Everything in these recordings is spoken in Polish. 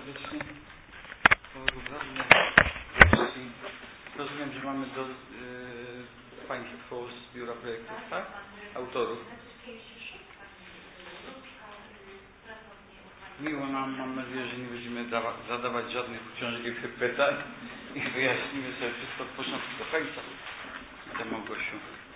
serdecznie. Rozumiem, że mamy do Państwo z Biura Projektów, tak? Autorów. Miło nam, mam nadzieję, że nie będziemy zadawać żadnych uciążliwych pytań i wyjaśnimy sobie wszystko od początku do końca. Witam Małgosiu,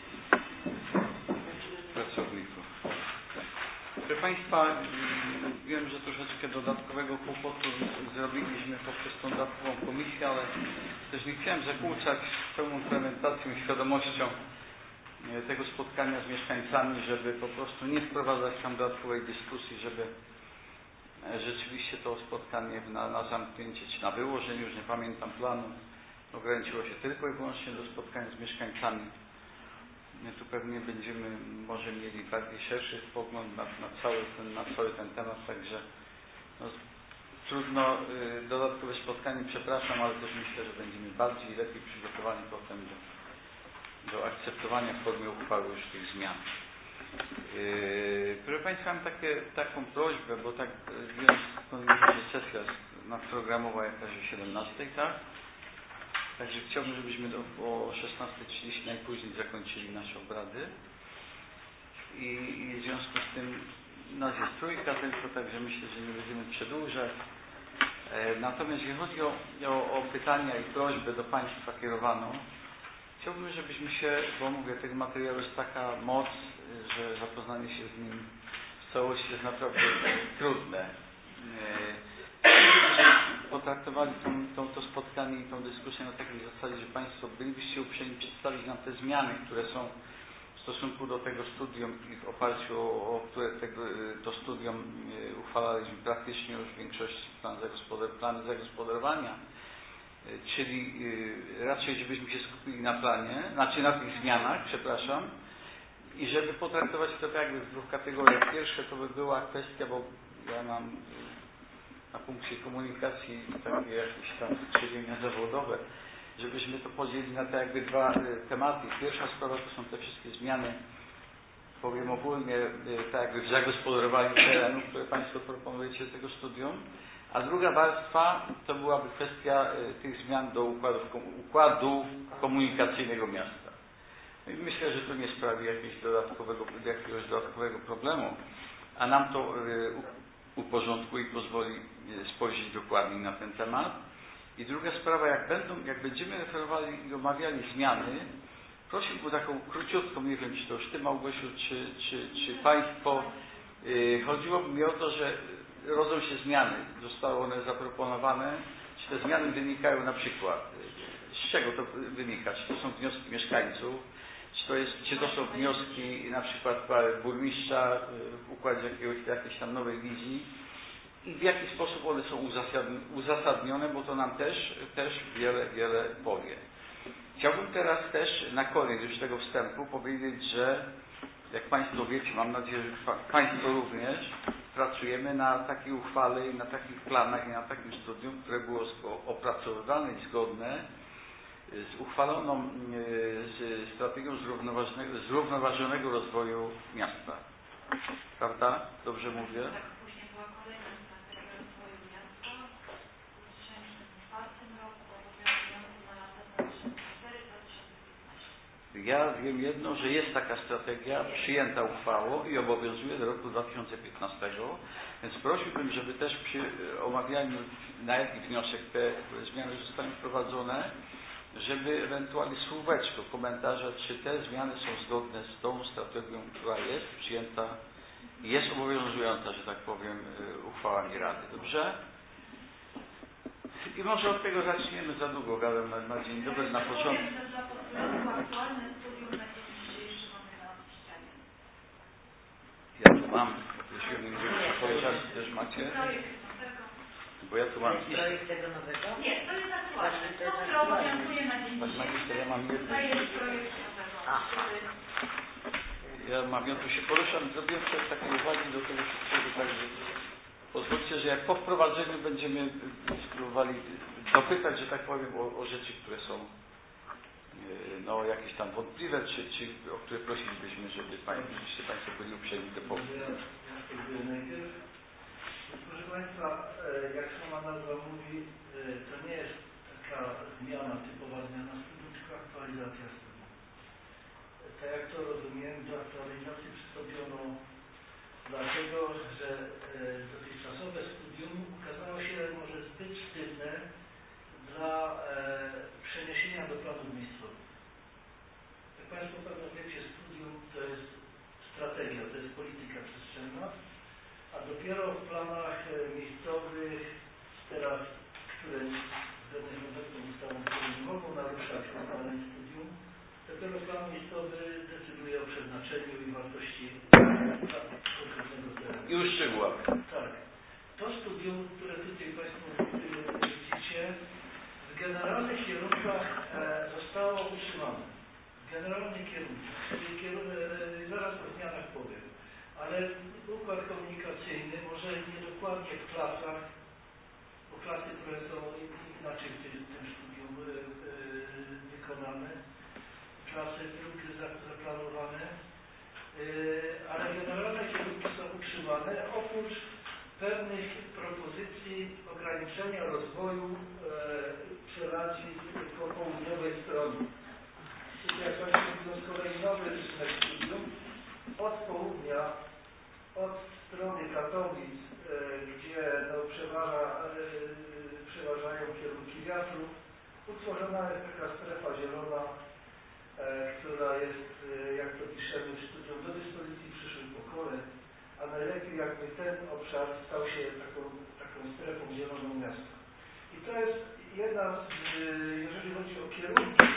pracowników. Proszę Państwa, wiem, że troszeczkę dodatkowego kłopotu zrobiliśmy poprzez tą dodatkową komisję, ale też nie chciałem zakłócać pełną implementacją i świadomością tego spotkania z mieszkańcami, żeby po prostu nie wprowadzać tam dodatkowej dyskusji, żeby rzeczywiście to spotkanie na zamknięcie czy na wyłożenie, już nie pamiętam planu, ograniczyło się tylko i wyłącznie do spotkania z mieszkańcami. My tu pewnie będziemy może mieli bardziej szerszy pogląd na cały ten temat, także no, trudno dodatkowe spotkanie, przepraszam, ale też myślę, że będziemy bardziej i lepiej przygotowani potem do akceptowania w formie uchwały już tych zmian. Proszę Państwa, mam taką prośbę, bo tak wiem, że sesja nadprogramowa jakaś o 17, tak? Także chciałbym, żebyśmy o 16:30 najpóźniej zakończyli nasze obrady. I w związku z tym nas jest trójka tylko, także myślę, że nie będziemy przedłużać. Natomiast jeśli chodzi o pytania i prośbę do Państwa kierowaną, chciałbym, żebyśmy się, bo mówię, tego materiału jest taka moc, że zapoznanie się z nim w całości jest naprawdę trudne. Potraktowali to spotkanie i tą dyskusję na takiej zasadzie, że Państwo bylibyście uprzejmi przedstawić nam te zmiany, które są w stosunku do tego studium i w oparciu o które to studium uchwalaliśmy praktycznie już w większości plany zagospodarowania, czyli raczej żebyśmy się skupili na planie, znaczy na tych zmianach, przepraszam, i żeby potraktować to tak jakby w dwóch kategoriach. Pierwsze to by była kwestia, bo ja mam na punkcie komunikacji takie jakieś tam skrzywienia zawodowe, żebyśmy to podzielili na te jakby dwa tematy. Pierwsza sprawa to są te wszystkie zmiany, powiem ogólnie, tak jakby w zagospodarowaniu terenu, które Państwo proponujecie z tego studium, a druga warstwa to byłaby kwestia tych zmian do układu komunikacyjnego miasta. I myślę, że to nie sprawi jakiegoś dodatkowego problemu, a nam to uporządkuje i pozwoli spojrzeć dokładniej na ten temat. I druga sprawa, jak będziemy referowali i omawiali zmiany, prosiłbym o taką króciutką, nie wiem, czy to już Ty, Małgosiu, czy Państwo, chodziłoby mi o to, że rodzą się zmiany, zostały one zaproponowane, czy te zmiany wynikają na przykład, z czego to wynika, czy to są wnioski mieszkańców, czy to są wnioski na przykład burmistrza w układzie jakiejś tam nowej wizji i w jaki sposób one są uzasadnione, bo to nam też wiele powie. Chciałbym teraz też na koniec już tego wstępu powiedzieć, że jak Państwo wiecie, mam nadzieję, że Państwo również, pracujemy na takiej uchwale i na takich planach i na takim studium, które było opracowywane i zgodne z uchwaloną strategią zrównoważonego rozwoju miasta. Prawda? Dobrze mówię? Tak, później była kolejna strategia rozwoju miasta w 2004 roku, obowiązująca na lata 2004-2015. Ja wiem jedno, że jest taka strategia przyjęta uchwałą i obowiązuje do roku 2015, więc prosiłbym, żeby też przy omawianiu, na jaki wniosek te zmiany zostaną wprowadzone, żeby ewentualnie słóweczko komentarza, czy te zmiany są zgodne z tą strategią, która jest przyjęta i jest obowiązująca, że tak powiem, uchwałami Rady. Dobrze? I może od tego zaczniemy, za długo gadam na dzień dobry, na początku. Aktualne studium będzie dzisiejszy mamy na ścianie. Ja tu mam, jeśli nie wiem, czy koleżanki też macie? Bo ja tu mam projekt tego nowego? Nie, to jest aktualne. To, które obowiązuje na dzień dzisiejszy. Ja mam jedno. To jest projekt nowego. Ja tu się poruszam, zrobiłem sobie takie uwagi do tego wszystkiego, także pozwólcie, że jak po wprowadzeniu będziemy spróbowali dopytać, że tak powiem, o rzeczy, które są no, jakieś tam wątpliwe, czy o które prosilibyśmy, żebyście Państwo byli uprzejmi do powiem. Proszę Państwa, jak sama nazwa mówi, to nie jest taka zmiana, typowa zmiana studium, tylko aktualizacja studium. Tak jak to rozumiem, do aktualizacji przystąpiono dlatego, że dotychczasowe studium okazało się może zbyt sztywne dla przeniesienia do planów miejscowych. Jak Państwo pewno wiecie, studium to jest strategia, to jest polityka przestrzenna, a dopiero w planach miejscowych, teraz, które zgodnie z obecną ustawą nie mogą naruszać ustaleń studium, dopiero plan miejscowy decyduje o przeznaczeniu i wartości konkretnego terenu. I uszczegółach. Tak. To studium, które tutaj Państwo widzicie, w generalnych kierunkach zostało utrzymane. W generalnych kierunkach, czyli zaraz o zmianach powiem. Ale układ komunikacyjny, może niedokładnie w klasach, bo klasy, które są inaczej w tym studium wykonane, klasy drugie zaplanowane, ale generalne kierunki są utrzymane, oprócz pewnych propozycji ograniczenia rozwoju Przeladzi po południowej stronie. Czyli jak Państwo widzą, z kolei nowy rysunek studium od południa, od strony Katowic, gdzie no, przeważają kierunki wiatru, utworzona jest taka strefa zielona, która jest, jak to piszemy w studium, do dyspozycji przyszłych pokoleń, a najlepiej jakby ten obszar stał się taką strefą zieloną miasta. I to jest jedna z, jeżeli chodzi o kierunki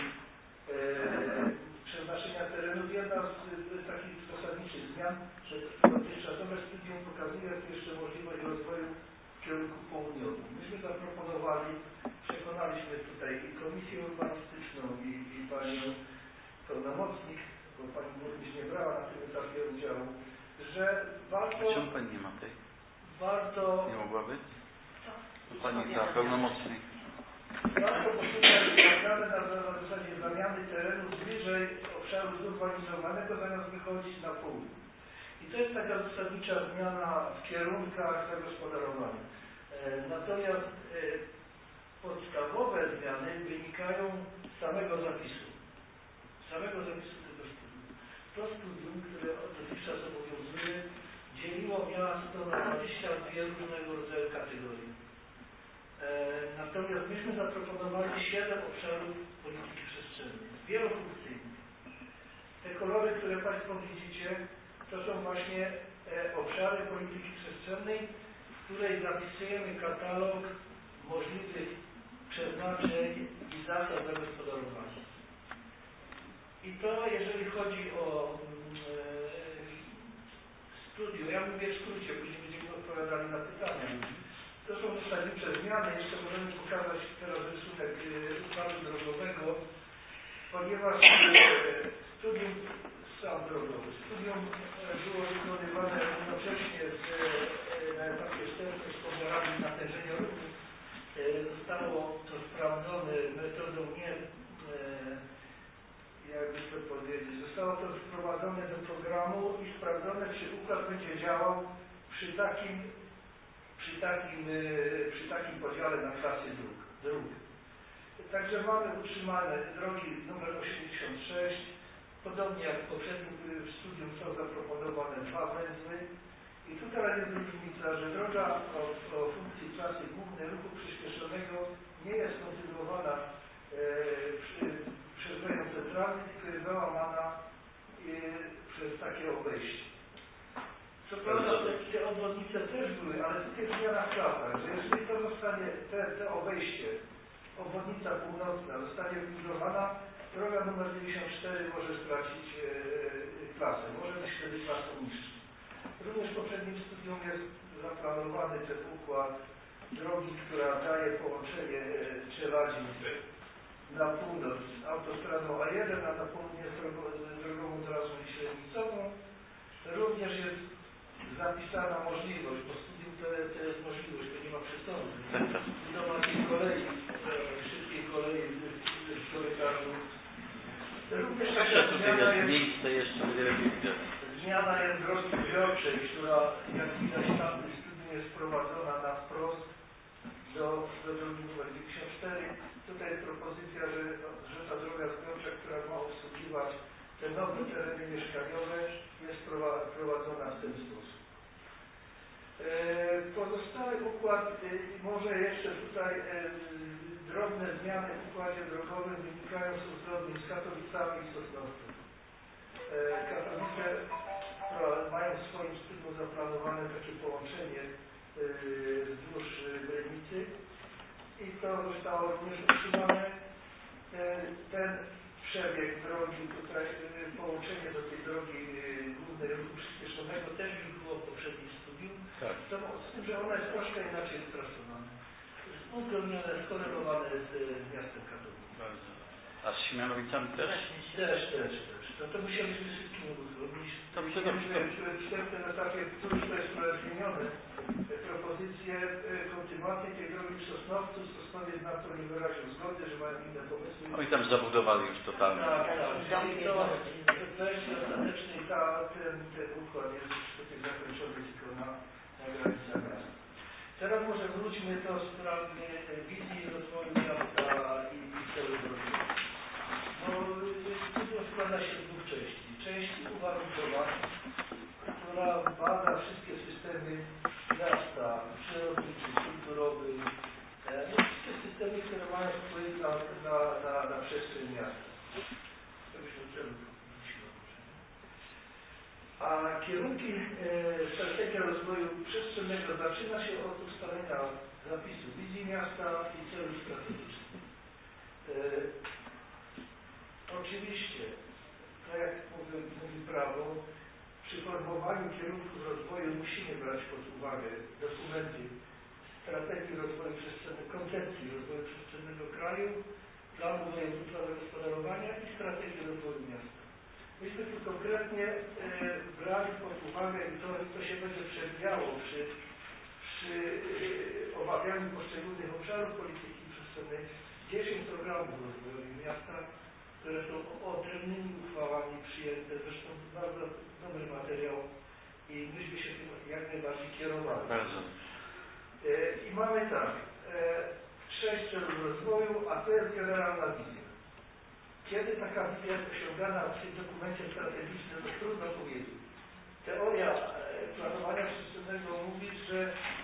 przeznaczenia terenów, jedna z takich zasadniczych zmian, że dotychczasowe studium pokazuje jeszcze możliwość rozwoju w kierunku południowym. Myśmy zaproponowali, przekonaliśmy tutaj i Komisję Urbanistyczną i Panią pełnomocnik, bo Pani burmistrz nie brała na tym etapie udziału, że warto... Czemu Pani nie ma tej? Warto... Nie mogłaby? Co? Pani ta pełnomocnik. Warto poszukać zmiany na zasadzie zamiany terenów bliżej obszaru zurbanizowanego, zamiast wychodzić na południe. I to jest taka zasadnicza zmiana w kierunkach zagospodarowania. Natomiast podstawowe zmiany wynikają z samego zapisu. Tego studium. To studium, które dotychczas obowiązuje, dzieliło miasto na 22 różnego rodzaju kategorii. Natomiast myśmy zaproponowali 7 obszarów polityki przestrzennej, wielofunkcyjnych. Te kolory, które Państwo widzicie, to są właśnie obszary polityki przestrzennej, w której zapisujemy katalog możliwych przeznaczeń i zasad zagospodarowania. I to, jeżeli chodzi o studium, ja mówię w skrócie, później będziemy odpowiadali na pytania. To są zasadnicze zmiany. Jeszcze możemy pokazać teraz rysunek układu drogowego, ponieważ studium studium było wykonywane jednocześnie na etapie wstępnym z pomiarami natężenia ruchu. Zostało to sprawdzone metodą nie, jakby to powiedzieć, zostało to wprowadzone do programu i sprawdzone, czy układ będzie działał przy takim podziale na klasy dróg. Także mamy utrzymane drogi numer 86, podobnie jak w poprzednim studium są zaproponowane 2 węzły i tutaj jest różnica, że droga o funkcji klasy głównej ruchu przyspieszonego nie jest kontynuowana przez rejon centralny, tylko jest załamana przez takie obejście. Co prawda te obwodnice też były, ale tutaj zmiana w klasach, że jeżeli to zostanie, te obejście, obwodnica północna zostanie wybudowana, droga numer 94 może stracić klasę, może być wtedy klasą niższą. Również w poprzednim studium jest zaplanowany ten układ drogi, która daje połączenie Czeladzi na północ autostradą A1, a na południe drogą trasą średnicową. Również jest zapisana możliwość, bo studium to jest możliwość, to nie ma przesądu. Budowa tej kolei, szybkiej kolei w korytarzu. Również taka zmiana jest miejsce jeszcze zmiana jest drogi zbiorczej, która jak widać tam w tym studium jest prowadzona na wprost do drogi numer 94. Tutaj jest propozycja, że ta droga zbiorcza, która ma obsługiwać te nowe tereny mieszkaniowe, jest prowadzona w ten sposób. Pozostały układ, może jeszcze tutaj drobne zmiany w układzie drogowym wynikają z uzgodnień z Katowicami i Sosnowcem. Katowice mają w swoim stylu zaplanowane takie połączenie wzdłuż granicy i to zostało również utrzymane. Ten przebieg drogi, tutaj połączenie do tej drogi głównej ruchu przyspieszonego też już było w poprzednim studium, tak. Z tym, że ona jest troszkę inaczej strasowana. Uzgodnione, skorelowane z miastem Katowice. Bardzo. A z Siemianowicami też? Też. No to musieliśmy wszystkim uzgodnić. To mi się dobrze. W wstępnym etapie, cóż to jest zmienione, propozycje kontynuacji tej drogi w Sosnowcu. Sosnowiec na to nie wyraził zgody, że mają inne pomysły. Oni tam zabudowali już totalnie. Tak. I to w wersji ostatecznej ten układ jest już tutaj zakończony tylko na granicach miasta. Teraz może wróćmy do sprawy wizji rozwoju miasta i celu drogi. Studium składa się z dwóch części. Część uwarunkowań, która bada wszystkie systemy miasta, przyrodniczy, kulturowy, wszystkie systemy, które mają wpływ na przestrzeń miasta. A kierunki strategia rozwoju przestrzennego zaczyna się od ustalenia zapisu wizji miasta i celów strategicznych. Oczywiście, tak jak mówi prawo, przy formowaniu kierunków rozwoju musimy brać pod uwagę dokumenty strategii rozwoju przestrzennego, koncepcji rozwoju przestrzennego kraju, planu województwa zagospodarowania i strategii rozwoju miasta. Myśmy tu konkretnie brali pod uwagę i to się będzie przewijało przy omawianiu poszczególnych obszarów polityki przestrzennej 10 programów rozwojowych miasta, które są odrębnymi uchwałami przyjęte. Zresztą bardzo dobry materiał i myśmy się tym jak najbardziej kierowali. Bardzo. I mamy tak, 6 celów rozwoju, a to jest generalna wizja. Kiedy taka wizja jest osiągana w tym dokumencie strategicznym, to trudno powiedzieć. Teoria planowania przestrzennego mówi, że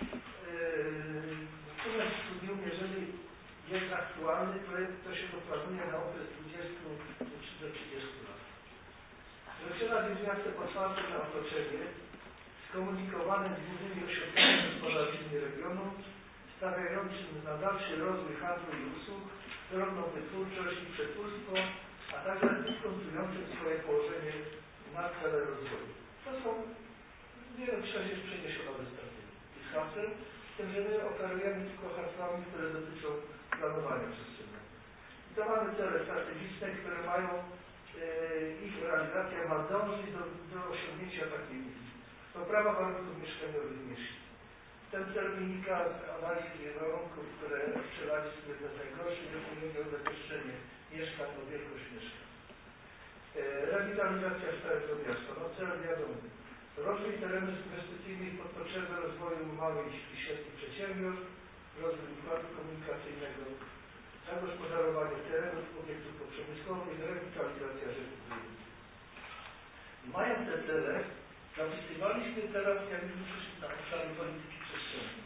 dokument studium, jeżeli jest aktualny, to się go planuje na okres 20 do 30 lat. Rozszerza więc miasto otwarte na otoczenie, skomunikowane z głównymi ośrodkami gospodarczymi regionu, stawiającym na dalszy rozwój handlu i usług, drobną wytwórczość i przetwórstwo, a także dyskontującym swoje położenie na cele rozwoju. To są, nie wiem, czy jest przeniesiona ze strategii tych haseł, z tym, że my operujemy tylko hasłami, które dotyczą planowania przestrzennego. I to mamy cele strategiczne, które mają, ich realizacja ma dążyć do osiągnięcia takiej wizji. Poprawa warunków mieszkaniowych w mieście. Ten cel wynika z analizy warunków, które przelali są jedne z najgorszych, jeżeli chodzi o zapieszczenie mieszkań, o wielkość mieszkań. Rewitalizacja starego miasta, no cel wiadomy. Rozwój terenów inwestycyjnych pod potrzeby rozwoju małych i średnich przedsiębiorstw, rozwój układu komunikacyjnego, zagospodarowanie terenów, obiektów poprzemysłowych, rewitalizacja rzeki. Mając te cele, zapisywaliśmy teraz, jakbyśmy przyszli na obszary polityki przestrzennej.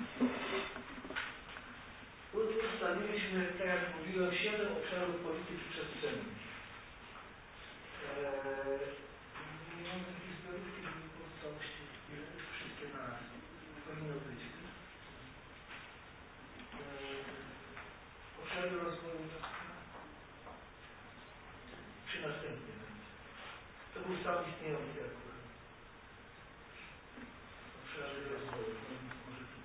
Ustaliliśmy, tak jak mówiłem, 7 obszarów polityki przestrzennej. Nie mamy takiej zbiorówki, żeby było w całości wszystkie na raz. Powinno być. Obszary rozwoju przy następnym. To był sam istniejący akurat. Obszary rozwoju. Może tu.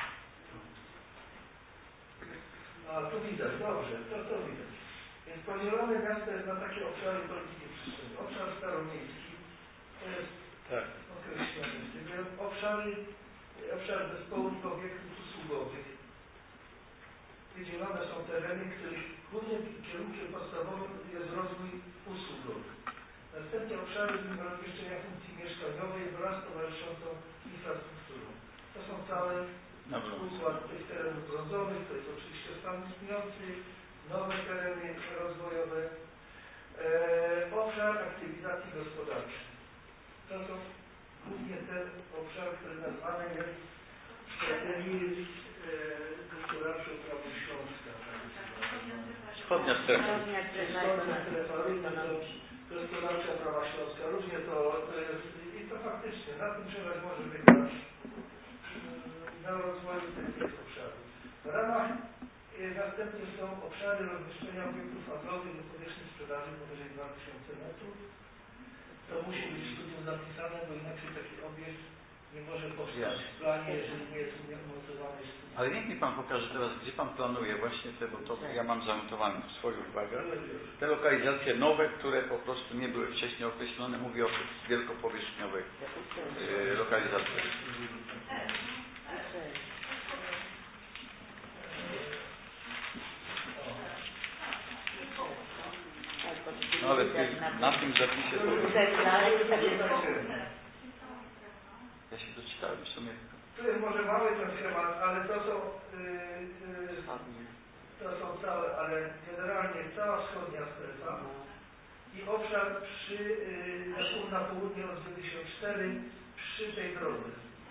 A tu widać, dobrze, to widać. Więc podzielone miasto jest na takie obszary polityki przestrzennej. Obszar staromiejski to jest określony. Obszar zespołów obiektów usługowych. Wydzielone są tereny, których głównym kierunkiem podstawowym jest rozwój usługowy. Następnie obszary rozmieszczenia funkcji mieszkaniowej wraz z towarzyszącą infrastrukturą. To są cały Dobra. układ tych terenów brązowych, to jest oczywiście stan istniejący, nowe tereny rozwojowe, obszar aktywizacji gospodarczej. To są głównie ten obszar, który nazwany jest strategią gospodarczą prawa Śląska. Wschodnia strefa. Wschodnia strefa, gospodarcza prawa Śląska. Różnie to jest i to faktycznie na tym trzeba może wygrać na rozwoju tych obszarów. W ramach następnie są obszary rozmieszczenia obiektów handlowych do powierzchni sprzedaży powyżej 2000 metrów. To musi być w studium zapisane, bo inaczej taki obiekt nie może powstać w planie, jeżeli nie jest umocowany w studium. Ale niech mi Pan pokaże teraz, gdzie Pan planuje właśnie te, bo to ja mam zanotowane w swoich uwagach, te lokalizacje nowe, które po prostu nie były wcześniej określone. Mówię o tych wielkopowierzchniowych lokalizacjach. No ale na tym zapisie to... Ja się doczytałem w sumie. To jest może mały ten schemat, ale to są całe, ale generalnie cała wschodnia strefa i obszar na południe od 94 przy tej drodze.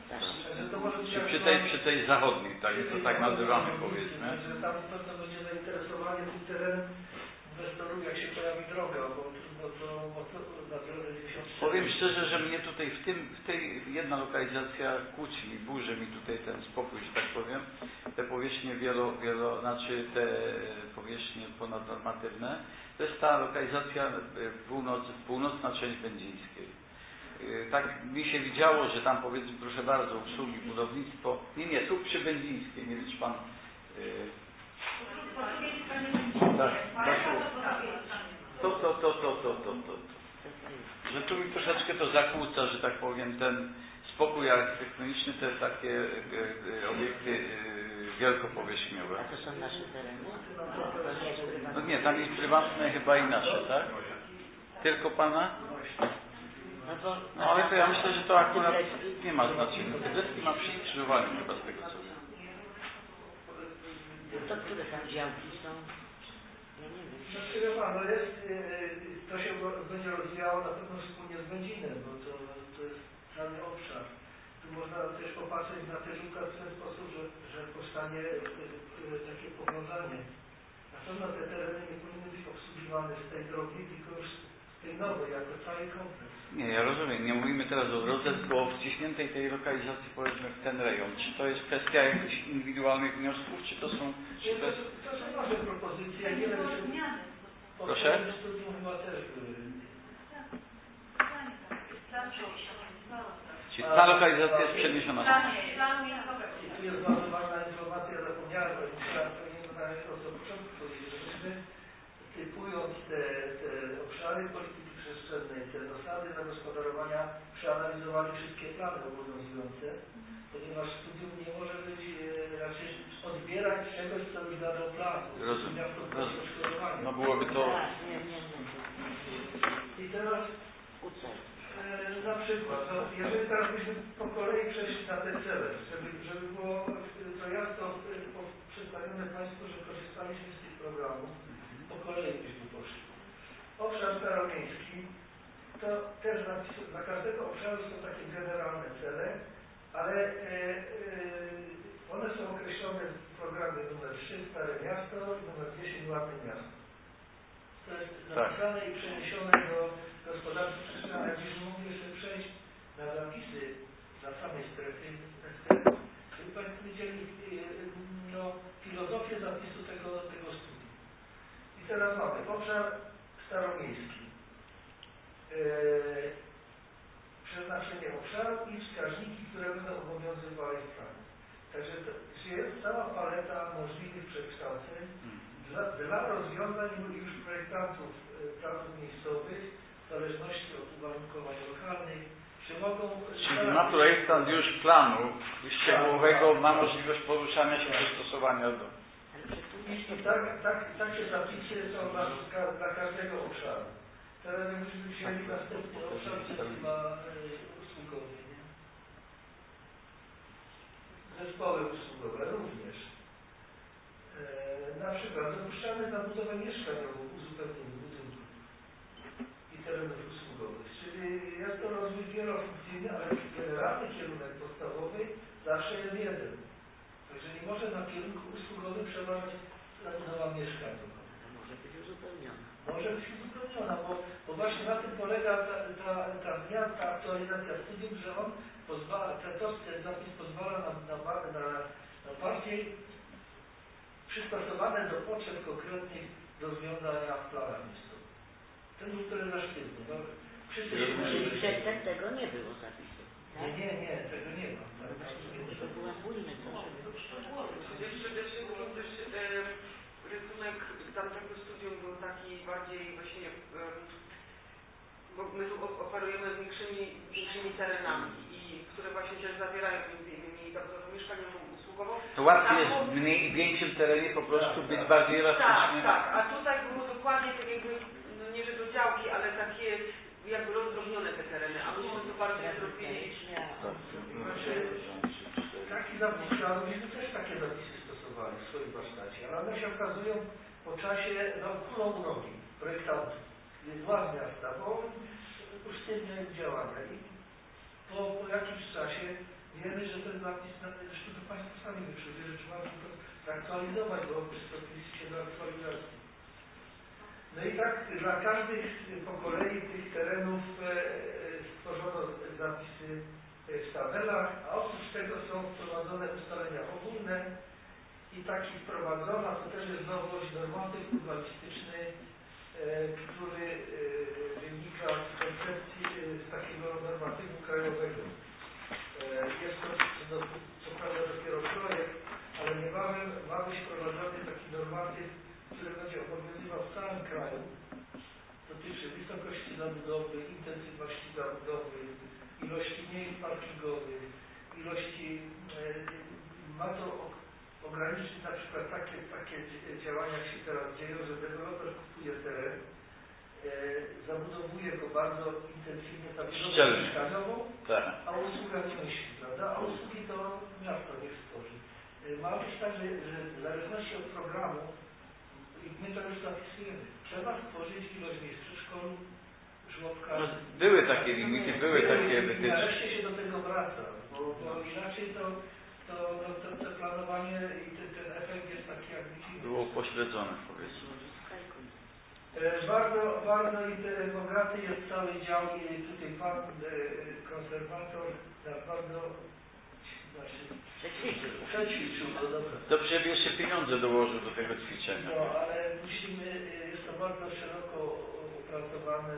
Przy tej zachodniej, tak, to tak nazywamy, powiedzmy. Że tam pewno będzie zainteresowanie tym terenem inwestorów, jak się pojawi droga, bo trudno to na drodze 94. Powiem szczerze, że mnie tutaj w tej jedna lokalizacja kłóci mi, burzy mi tutaj ten spokój, że tak powiem. Te powierzchnie znaczy te powierzchnie ponadnormatywne, to jest ta lokalizacja północna część Będzińskiej. Tak mi się widziało, że tam powiedzmy, proszę bardzo, usługi, budownictwo. Nie, tu przy Będzińskiej, nie wiem czy Pan... Tak, to. Że tu mi troszeczkę to zakłóca, że tak powiem, ten spokój architektoniczny, te takie obiekty wielkopowierzchniowe. A to są nasze tereny? No nie, tam jest prywatne chyba i nasze, tak? Tylko Pana? No ale to ja myślę, że to akurat nie ma znaczenia. Tybetski ma przy skrzyżowaniu chyba z tego co wiem. To które tam działki są? Ja nie wiem. Znaczy, no jest, to się będzie rozwijało na pewno wspólnie z Będzinem, bo to jest cały obszar. Tu można też popatrzeć na te żółka w ten sposób, że powstanie takie powiązanie. Na pewno te tereny nie powinny być obsługiwane z tej drogi, tylko już z tej nowej, jako cały kompleks. Nie, ja rozumiem. Nie mówimy teraz o drodze, tylko o wciśniętej tej lokalizacji, powiedzmy, w ten rejon. Czy to jest kwestia jakichś indywidualnych wniosków, czy to są... To są nasze propozycje. Nie wiem, czy proszę? studium chyba też były. Czyli ta lokalizacja jest przeniesiona. I tu jest bardzo ważna informacja, zapomniałem, bo powinienem na początku powiedzieć, że myśmy typując te obszary polityki przestrzennej, te zasady zagospodarowania, przeanalizowali wszystkie plany obowiązujące, ponieważ studium nie może być raczej odbierać czegoś, co już dano plan. Rozumiem. No byłoby to... I teraz na przykład, no, jeżeli teraz byśmy po kolei przeszli na te cele, żeby było to jasno przedstawione Państwu, że korzystaliśmy z tych programów, po kolei byśmy poszli. Obszar staromiejski, to też dla każdego obszaru są takie generalne cele, ale one są określone w programie numer 3 Stare Miasto i numer 10 Ładne Miasto. To jest zapisane i przeniesione do gospodarki przestrzennej. Jakbyśmy mogli jeszcze przejść na zapisy na samej strefy, żeby Państwo widzieli filozofię zapisu tego studium. I teraz mamy obszar staromiejski. Przeznaczenie obszaru i wskaźniki, które będą obowiązywały w planie. Także jest cała paleta możliwych przekształceń dla rozwiązań już projektantów planów miejscowych, w zależności od uwarunkowań lokalnych, czy mogą... Czyli ma projektant już planu szczegółowego, ma możliwość poruszania się, dostosowania do... I takie zapisy są dla każdego obszaru. Teraz jakbyśmy wzięli następny obszar, to jest chyba usługowy, nie? zespoły usługowe również. Na przykład dopuszczamy na budowę mieszkaniową uzupełnienia budynków i terenów usługowych, czyli jest to rozwój wielofunkcyjny, ale generalny kierunek podstawowy zawsze jest jeden. Także nie może na kierunku usługowym przeważać zabudowa mieszkaniowa. Może być uzupełniona. Może być uzupełniona, bo właśnie na tym polega ta zmiana, ta aktualizacja studium, że on pozwala, ten zapis pozwala na bardziej przystosowane do potrzeb konkretnych rozwiązania w planach miejscowych. Ten był trochę za sztywny. No, Czyli przedtem tego nie było zapisu. Tak? Nie, tego nie ma. To była bujny trochę. Przecież przede wszystkim też rysunek tamtego studium był taki bardziej właśnie, bo my tu operujemy z większymi terenami, i które właśnie też zawierają między innymi zabudowę mieszkaniową, usługową. To łatwiej jest w większym terenie po prostu być bardziej elastycznym. Tak, a tutaj było dokładnie tak jakby, no nie że do działki, ale takie jakby rozdrobnione te tereny, a myśmy to bardziej zrobili. Taki zapis planu, myśmy też takie zapisy stosowali w swoim warsztacie, ale one się okazują po czasie kulą u nogi projektantów, władz miasta, bo usztywniają działania i po jakimś czasie wiemy, że ten zapis, zresztą to Państwo sami wyszły, że trzeba go zaktualizować, bo przystąpiliście się do aktualizacji. No i tak dla każdych po kolei tych terenów stworzono zapisy w tabelach, a oprócz tego są wprowadzone ustalenia ogólne i taki wprowadzona, to też jest nowość, normatyw urbanistyczny, który wynika z koncepcji z takiego normatywu krajowego. Jest to co prawda dopiero projekt, ale niebawem ma być wprowadzony taki normatyw, który będzie obowiązywał w całym kraju. Dotyczy wysokości zabudowy, intensywności zabudowy, ilości miejsc parkingowych, ilości, ma to ograniczyć na przykład takie działania, jak się teraz dzieją, że deweloper kupuje teren, zabudowuje go bardzo intensywnie zabudową mieszkaniową, a usługa nie myśli, prawda? A usługi to miasto niech stworzy. Ma być tak, że w zależności od programu, i my to już zapisujemy, trzeba stworzyć ilość miejsc w przedszkolu, żłobka. No, były takie limity, były takie wytyczne. Nareszcie się do tego wraca, bo inaczej to planowanie i ten efekt jest taki jakby dziwny. Było pośledzone, powiedzmy. Bardzo bogaty jest cały dział i tutaj pan konserwator bardzo przećwiczył, no dobra. Dobrze, żeby jeszcze pieniądze dołożył do tego ćwiczenia. No, ale jest to bardzo szeroko opracowane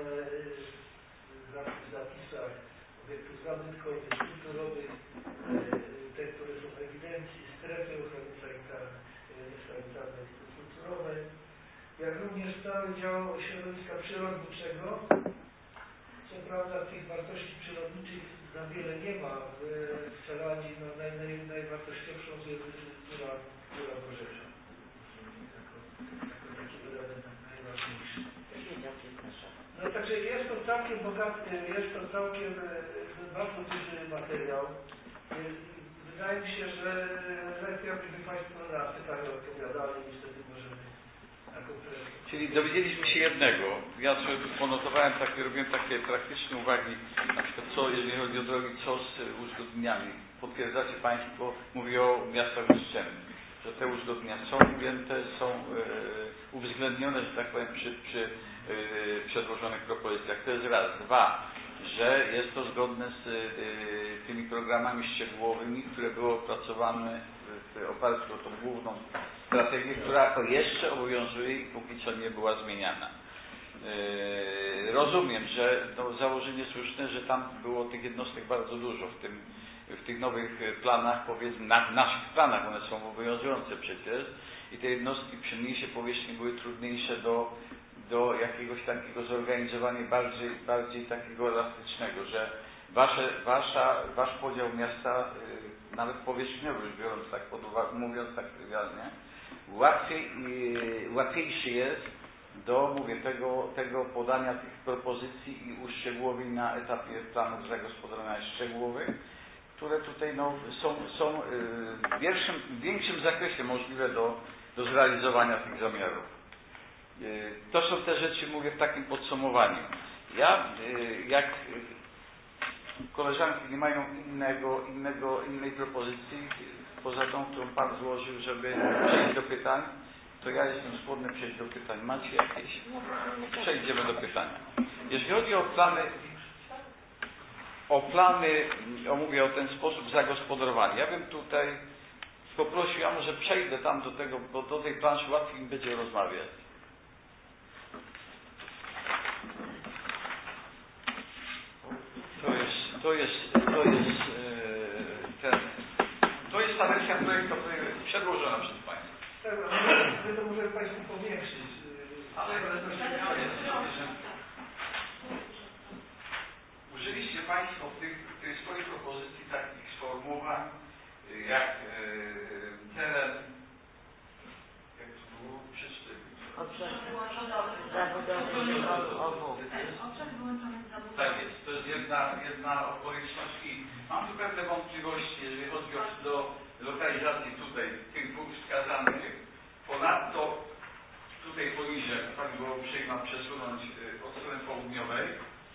w zapisach obiektów zabytkowych, kulturowych, te, które są w ewidencji, strefy ochrony sanitarnej, kulturowej, jak również cały dział środowiska przyrodniczego. Co prawda tych wartości przyrodniczych za wiele nie ma w Celadzi, no najwartościowszą jest góra Bożecza. Jako taki element najważniejszy. No także jest to całkiem bogaty, jest to całkiem bardzo duży materiał. Wydaje mi się, że lepiej, abyśmy Państwo na pytania odpowiadali, niż wtedy możemy na konferencji. Czyli dowiedzieliśmy się jednego. Ja sobie ponotowałem robiłem takie praktyczne uwagi, na przykład co, jeżeli chodzi o drogi, co z uzgodnieniami. Potwierdzacie Państwo, mówię o miastach przestrzennych, że te uzgodnienia są ujęte, są uwzględnione, że tak powiem, przy przedłożonych propozycjach. To jest raz. Dwa, że jest to zgodne z tymi programami szczegółowymi, które były opracowane w oparciu o tą główną strategię, która to jeszcze obowiązuje i póki co nie była zmieniana. Rozumiem, że założenie słuszne, że tam było tych jednostek bardzo dużo w tych nowych planach, powiedzmy, naszych planach, one są obowiązujące przecież i te jednostki przy mniejszej powierzchni były trudniejsze do jakiegoś takiego zorganizowania bardziej takiego elastycznego, że wasz podział miasta, nawet powierzchniowy już biorąc tak pod uwagę, mówiąc tak trywialnie, łatwiejszy jest do, mówię, tego podania tych propozycji i uszczegółowień na etapie planów zagospodarowania szczegółowych które tutaj są w większym zakresie możliwe do zrealizowania tych zamiarów. To są te rzeczy, mówię, w takim podsumowaniu. Ja, jak koleżanki nie mają innej propozycji, poza tą, którą Pan złożył, żeby przejść do pytań, to ja jestem skłonny przejść do pytań. Macie jakieś? Przejdziemy do pytania. Jeśli chodzi o plany, mówię o ten sposób zagospodarowania, ja bym tutaj poprosił, a może przejdę tam do tego, bo do tej planszy łatwiej mi będzie rozmawiać. To jest ta wersja projektu przedłożona przez Państwa. Tak, my to możemy Państwu powiększyć. Ale użyliście Państwo tych swoich propozycji takich sformułowań, jak teren, jak to było, Obszar zabudowy OW. Tak jest, to jest jedna okoliczność i mam tu pewne wątpliwości, jeżeli chodzi o lokalizację tutaj tych dwóch wskazanych. Ponadto tutaj poniżej, jak Pani było uprzejma przesunąć od strony południowej.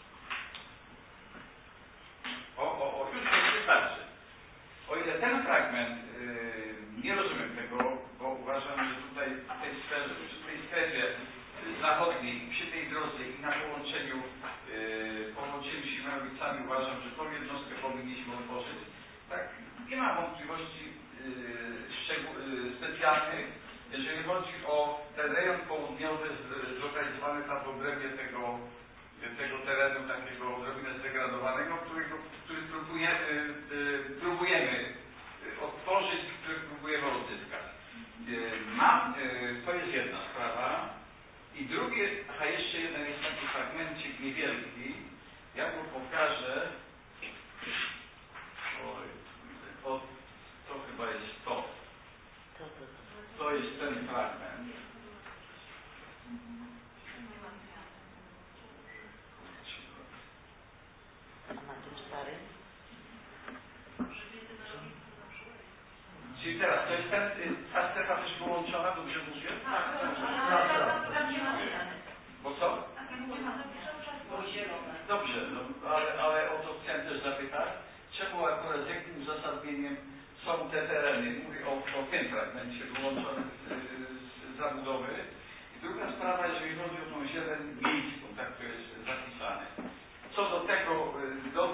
Już wystarczy. O ile ten fragment nie rozumiem tego, bo uważam, że tutaj przy tej strefie zachodniej, przy tej drodze i na połączeniu Siemianowicami uważam, że tą jednostkę powinniśmy otworzyć. Tak, nie ma wątpliwości specjalnych, jeżeli chodzi o ten rejon południowy zlokalizowany tam w obrębie tego terenu takiego odrobinę zdegradowanego, który próbujemy odtworzyć, który próbujemy odzyskać. To jest jedna sprawa. I drugie, a jeszcze jeden jest taki fragmencik niewielki. Ja mu pokażę. To chyba jest to. To jest ten fragment. A na tym starym? Czyli teraz, to jest ta strefa też wyłączona, dobrze mówię? Tam nie ma zmiany. Bo co? Dobrze, no, ale o to chciałem też zapytać. Czemu akurat z jakim uzasadnieniem są te tereny? Mówię o tym fragmencie wyłączonym z zabudowy. I druga sprawa, jeżeli chodzi o tą zieleń miejską, tak to jest zapisane. Co do tego, do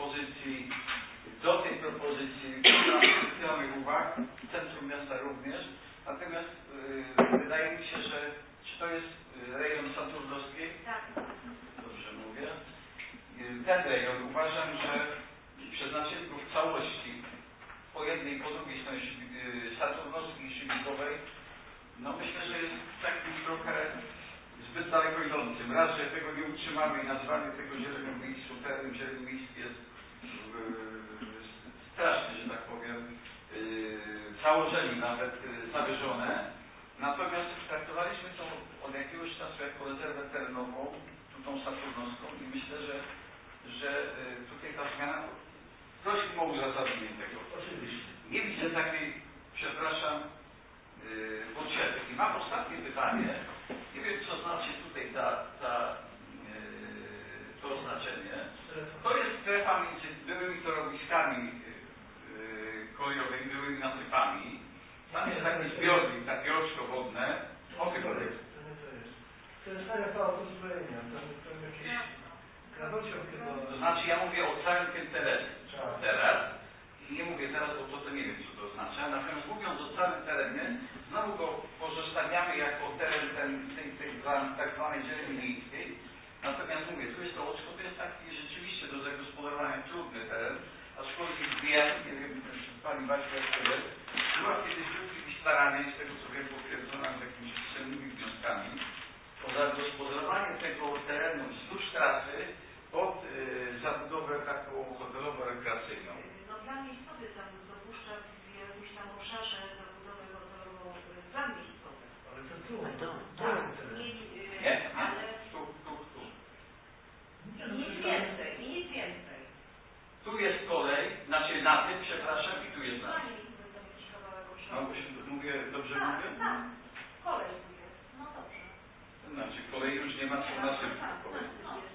tej propozycji specjalnych uwag, centrum miasta również. Natomiast wydaje mi się, że czy to jest rejon Saturnowski? Tak. Dobrze mówię. Ten rejon uważam, że przeznaczyli go w całości po jednej i po drugiej stronie Saturnowskiej i Szybikowej. No myślę, że jest takim trochę zbyt daleko idącym. Raz, że tego nie utrzymamy i nazwanie tego zielenią miejscu, teren zieleni miejski jest strasznie, że tak powiem, w założeniu nawet zawyżone. Natomiast traktowaliśmy to od jakiegoś czasu jako rezerwę terenową, tą saturnowską i myślę, że tutaj ta zmiana, prosimy o uzasadnienie tego. Oczywiście. Nie widzę takiej, przepraszam, potrzeby. I mam ostatnie pytanie. Nie wiem, co znaczy tutaj to oznaczenie. To jest strefa między byłymi torowiskami kolejowymi, byłymi nasypami. Tam jest taki zbiornik, takie oczko wodne. O chyba jest. To jest strefa odzbrojenia. Tam jakiś krawociąg chyba. To znaczy ja mówię o całym tym terenie. Teraz. I nie mówię teraz, bo to nie wiem, co to oznacza. Natomiast mówiąc o całym terenie, znowu go pozostawiamy jako teren tej tak zwanej zieleni miejskiej. Natomiast mówię, tu jest to oczko, to jest taki rzeczywiście do zagospodarowania trudny teren. Aczkolwiek wiem, nie wiem, Pani Baśka, jak to jest, była kiedyś jakieś staranie, z tego co wiem, potwierdzona z jakimiś pisemnymi wnioskami, o zagospodarowanie tego terenu wzdłuż trasy pod zabudowę taką hotelowo-rekreacyjną. No plan miejscowy tam dopuszcza w jakimś tam obszarze zabudowę hotelową plan miejscowy. Ale to tu. Tak. Nie? Ale Tu. nic więcej. Tu jest kolej, znaczy nad na szybko powiem.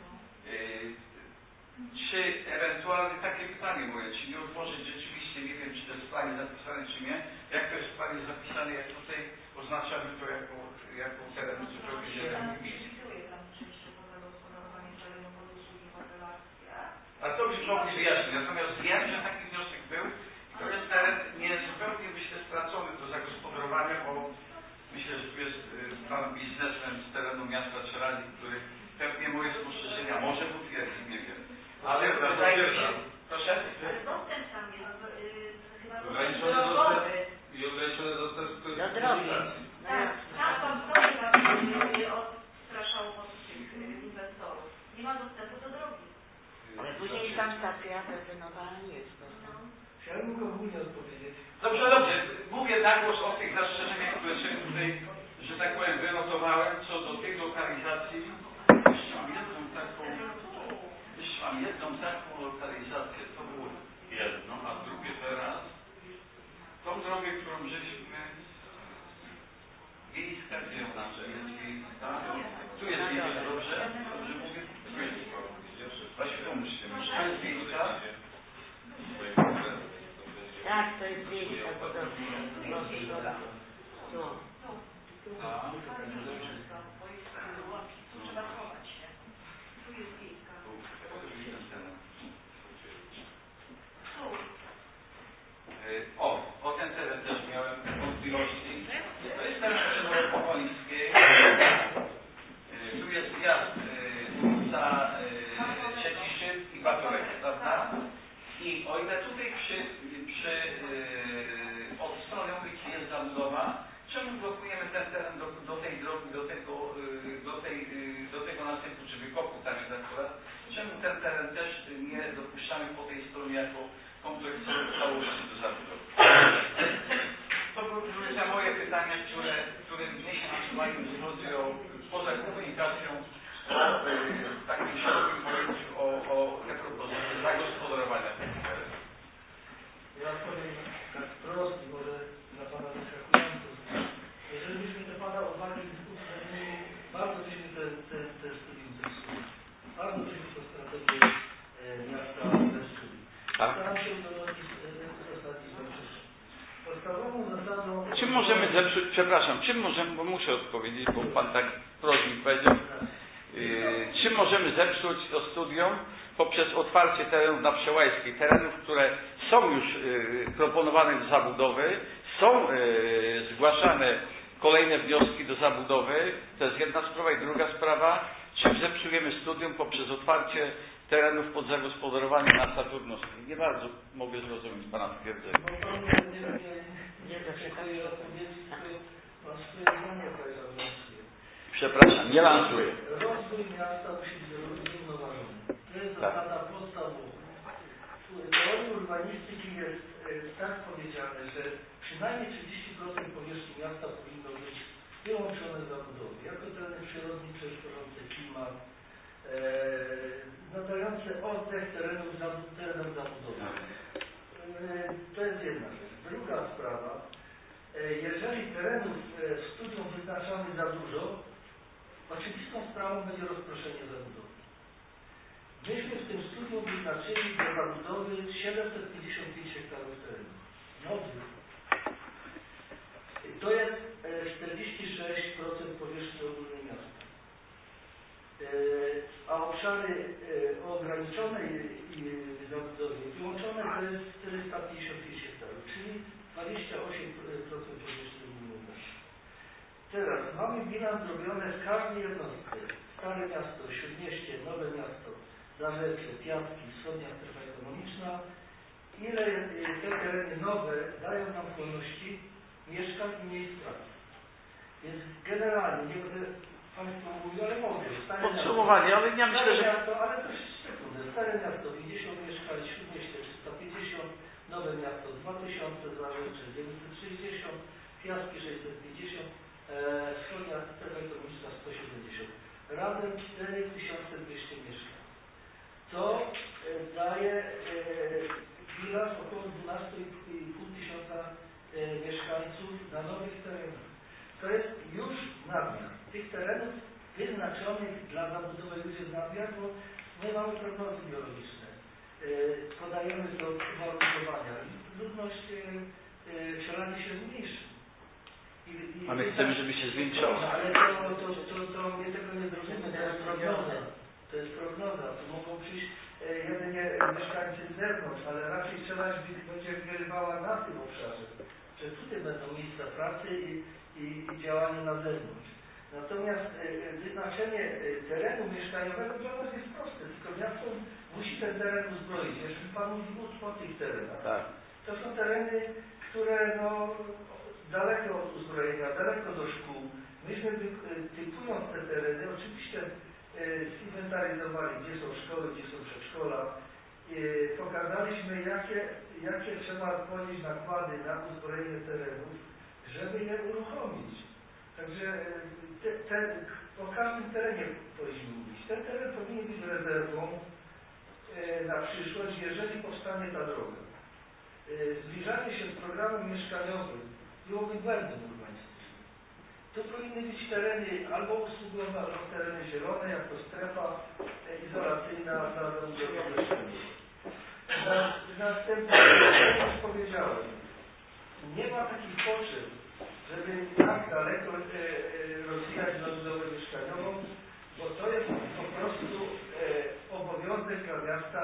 Czy ewentualnie, takie pytanie moje, czy nie otworzyć rzeczywiście, nie wiem, czy to jest w planie zapisane, czy nie, jak to jest w planie zapisane, jak tutaj oznaczamy to jako teren zupełnie zielony. A to byśmy mogli wyjaśnić, natomiast wiem, że taki wniosek był, to jest teren niezupełnie, myślę, stracony do zagospodarowania, bo myślę, że tu jest pan biznesmen z terenu miasta Czerali, który pewnie moje spostrzeżenia może potwierdzić, nie wiem. Ale wydaje mi się, proszę? Ale dostęp tam jest, chyba ograniczony drogowy. I ograniczony dostęp do drogi. Tak, tam drogi odstraszało od tych inwestorów. Nie ma dostępu do drogi. Ale później tam stacja benzynowa jest. Chciałbym ogólnie odpowiedzieć. Dobrze. Mówię na głos o tych zastrzeżeniach, które sobie tutaj, że tak powiem, wynotowałem, co do tych lokalizacji. Jeszcze mam jedną taką lokalizację, to było jedno, a drugie teraz, tą drogę, którą żeśmy, wiejska, gdzie ona jest wiejska, tu jest wiejska, dobrze mówię? Tu jest właśnie pomóżcie mi, to jest wiejska. Tak, to jest wiejska podobnie. Tu. Tu trzeba chować się. Tu jest wiejska. O ten teren też miałem wątpliwości. To jest teren Pochońskiej. Tu jest wjazd ulica Cieciszyn i Batorek, prawda? I o ile tutaj od strony ulicy jest zabudowa, czemu blokujemy ten teren do tej drogi, do tego następu, czy wykopu tam jest akurat, czemu ten teren też nie dopuszczamy po tej stronie jako kompleksowej całości do zabudowy? To były te moje pytania, które mnie się nasuwają, jeśli chodzi o poza komunikacją, o takim szerokim pojęciu, o te propozycje zagospodarowania tych terenów. Ja powiem tak wprost, może dla Pana zaskakująco. Jeżeli byśmy do Pana uwagi uwzględnili, bardzo byśmy te studium zepsuli. Bardzo byśmy to strategię miasta zepsuli. Staram się do uzasadnić dobrze. Podstawową zasadą... Czym możemy, bo muszę odpowiedzieć, bo Pan tak prosi powiedział, czym możemy zepsuć to studium? Poprzez otwarcie terenów na Przełajskiej, terenów, które są już proponowane do zabudowy, są zgłaszane kolejne wnioski do zabudowy, to jest jedna sprawa, i druga sprawa, czym zepsujemy studium poprzez otwarcie terenów pod zagospodarowanie na Saturnowskiej. Nie bardzo mogę zrozumieć Pana stwierdzenie. Bo Pan nie oczekuje odpowiedzi, tylko Pan swoje zdanie powiedział. Przepraszam, nie lansuję. Rozwój miasta musi być zrównoważony. To jest zasada podstawowa. W teorii urbanistyki jest tak powiedziane, że przynajmniej 30% powierzchni miasta powinno być wyłączone z zabudowy. Jako tereny przyrodni, przekształcące klimat, nadające oddech terenom zabudowy. To jest jedna rzecz. Druga sprawa. Jeżeli terenów w studium wyznaczamy za dużo, oczywistą sprawą będzie rozproszenie zabudowy. Myśmy w tym studium wyznaczyli do zabudowy 755 hektarów terenu. Nowych. To jest 46% powierzchni ogólnej miasta. A obszary o ograniczonej zabudowie wyłączone to jest 455 hektarów, czyli 28% powierzchni ogólnej miasta. Teraz mamy bilans zrobiony w każdej jednostce. Stare Miasto, Śródmieście, Nowe Miasto, Zarzecze, Piatki, Wschodnia Strefa Ekonomiczna. Ile te tereny nowe dają nam wolności mieszkań i miejsc pracy. Więc generalnie, nie będę Państwu mówił, ale mogę. Podsumowanie, ale ja myślę, że... Miasto, ale to sekundę. Stare Miasto 50 mieszkań, Śródmieście 350, Nowe Miasto 2000, Zarzecze 960, Piatki 650, Wschodnia Strefa Ekonomiczna 170. Razem 4200 mieszkań. To daje bilans około 12,5 tysiąca mieszkańców na nowych terenach. To jest już nadmiar. Tych terenów wyznaczonych dla zabudowy Józefa, bo my mamy prognozy biologiczne. Podajemy do uwarunkowania. Ludność wsielanie się zmniejszy. A my chcemy, żeby się zwiększała. Ale to mnie tego nie zrozumiemy, to jest prognoza. To jest prognoza. To mogą przyjść jedynie mieszkańcy z zewnątrz, ale raczej strzelać będzie wyrywała na tym obszarze, że tutaj będą miejsca pracy i działanie na zewnątrz. Natomiast wyznaczenie terenu mieszkaniowego dla nas jest proste, tylko miasto musi ten teren uzbroić. Jeśli Pan mówi o tych terenach, Tak. to są tereny, które daleko od uzbrojenia, daleko do szkół. Myśmy typując te tereny, oczywiście zinwentaryzowali, gdzie są szkoły, gdzie są przedszkola. Pokazaliśmy, jakie trzeba ponieść nakłady na uzbrojenie terenów, żeby je uruchomić. Także o każdym terenie powinniśmy mówić. Ten teren powinien być rezerwą na przyszłość, jeżeli powstanie ta droga. Zbliżanie się z programem mieszkaniowym byłoby błędem urbanistycznym. Tu powinny być tereny albo usługowe, albo tereny zielone, jako strefa izolacyjna dla zabudowy mieszkaniowej. Następnie, jak już powiedziałem, nie ma takich potrzeb, żeby tak daleko rozwijać zabudowę mieszkaniową, bo to jest po prostu obowiązek dla miasta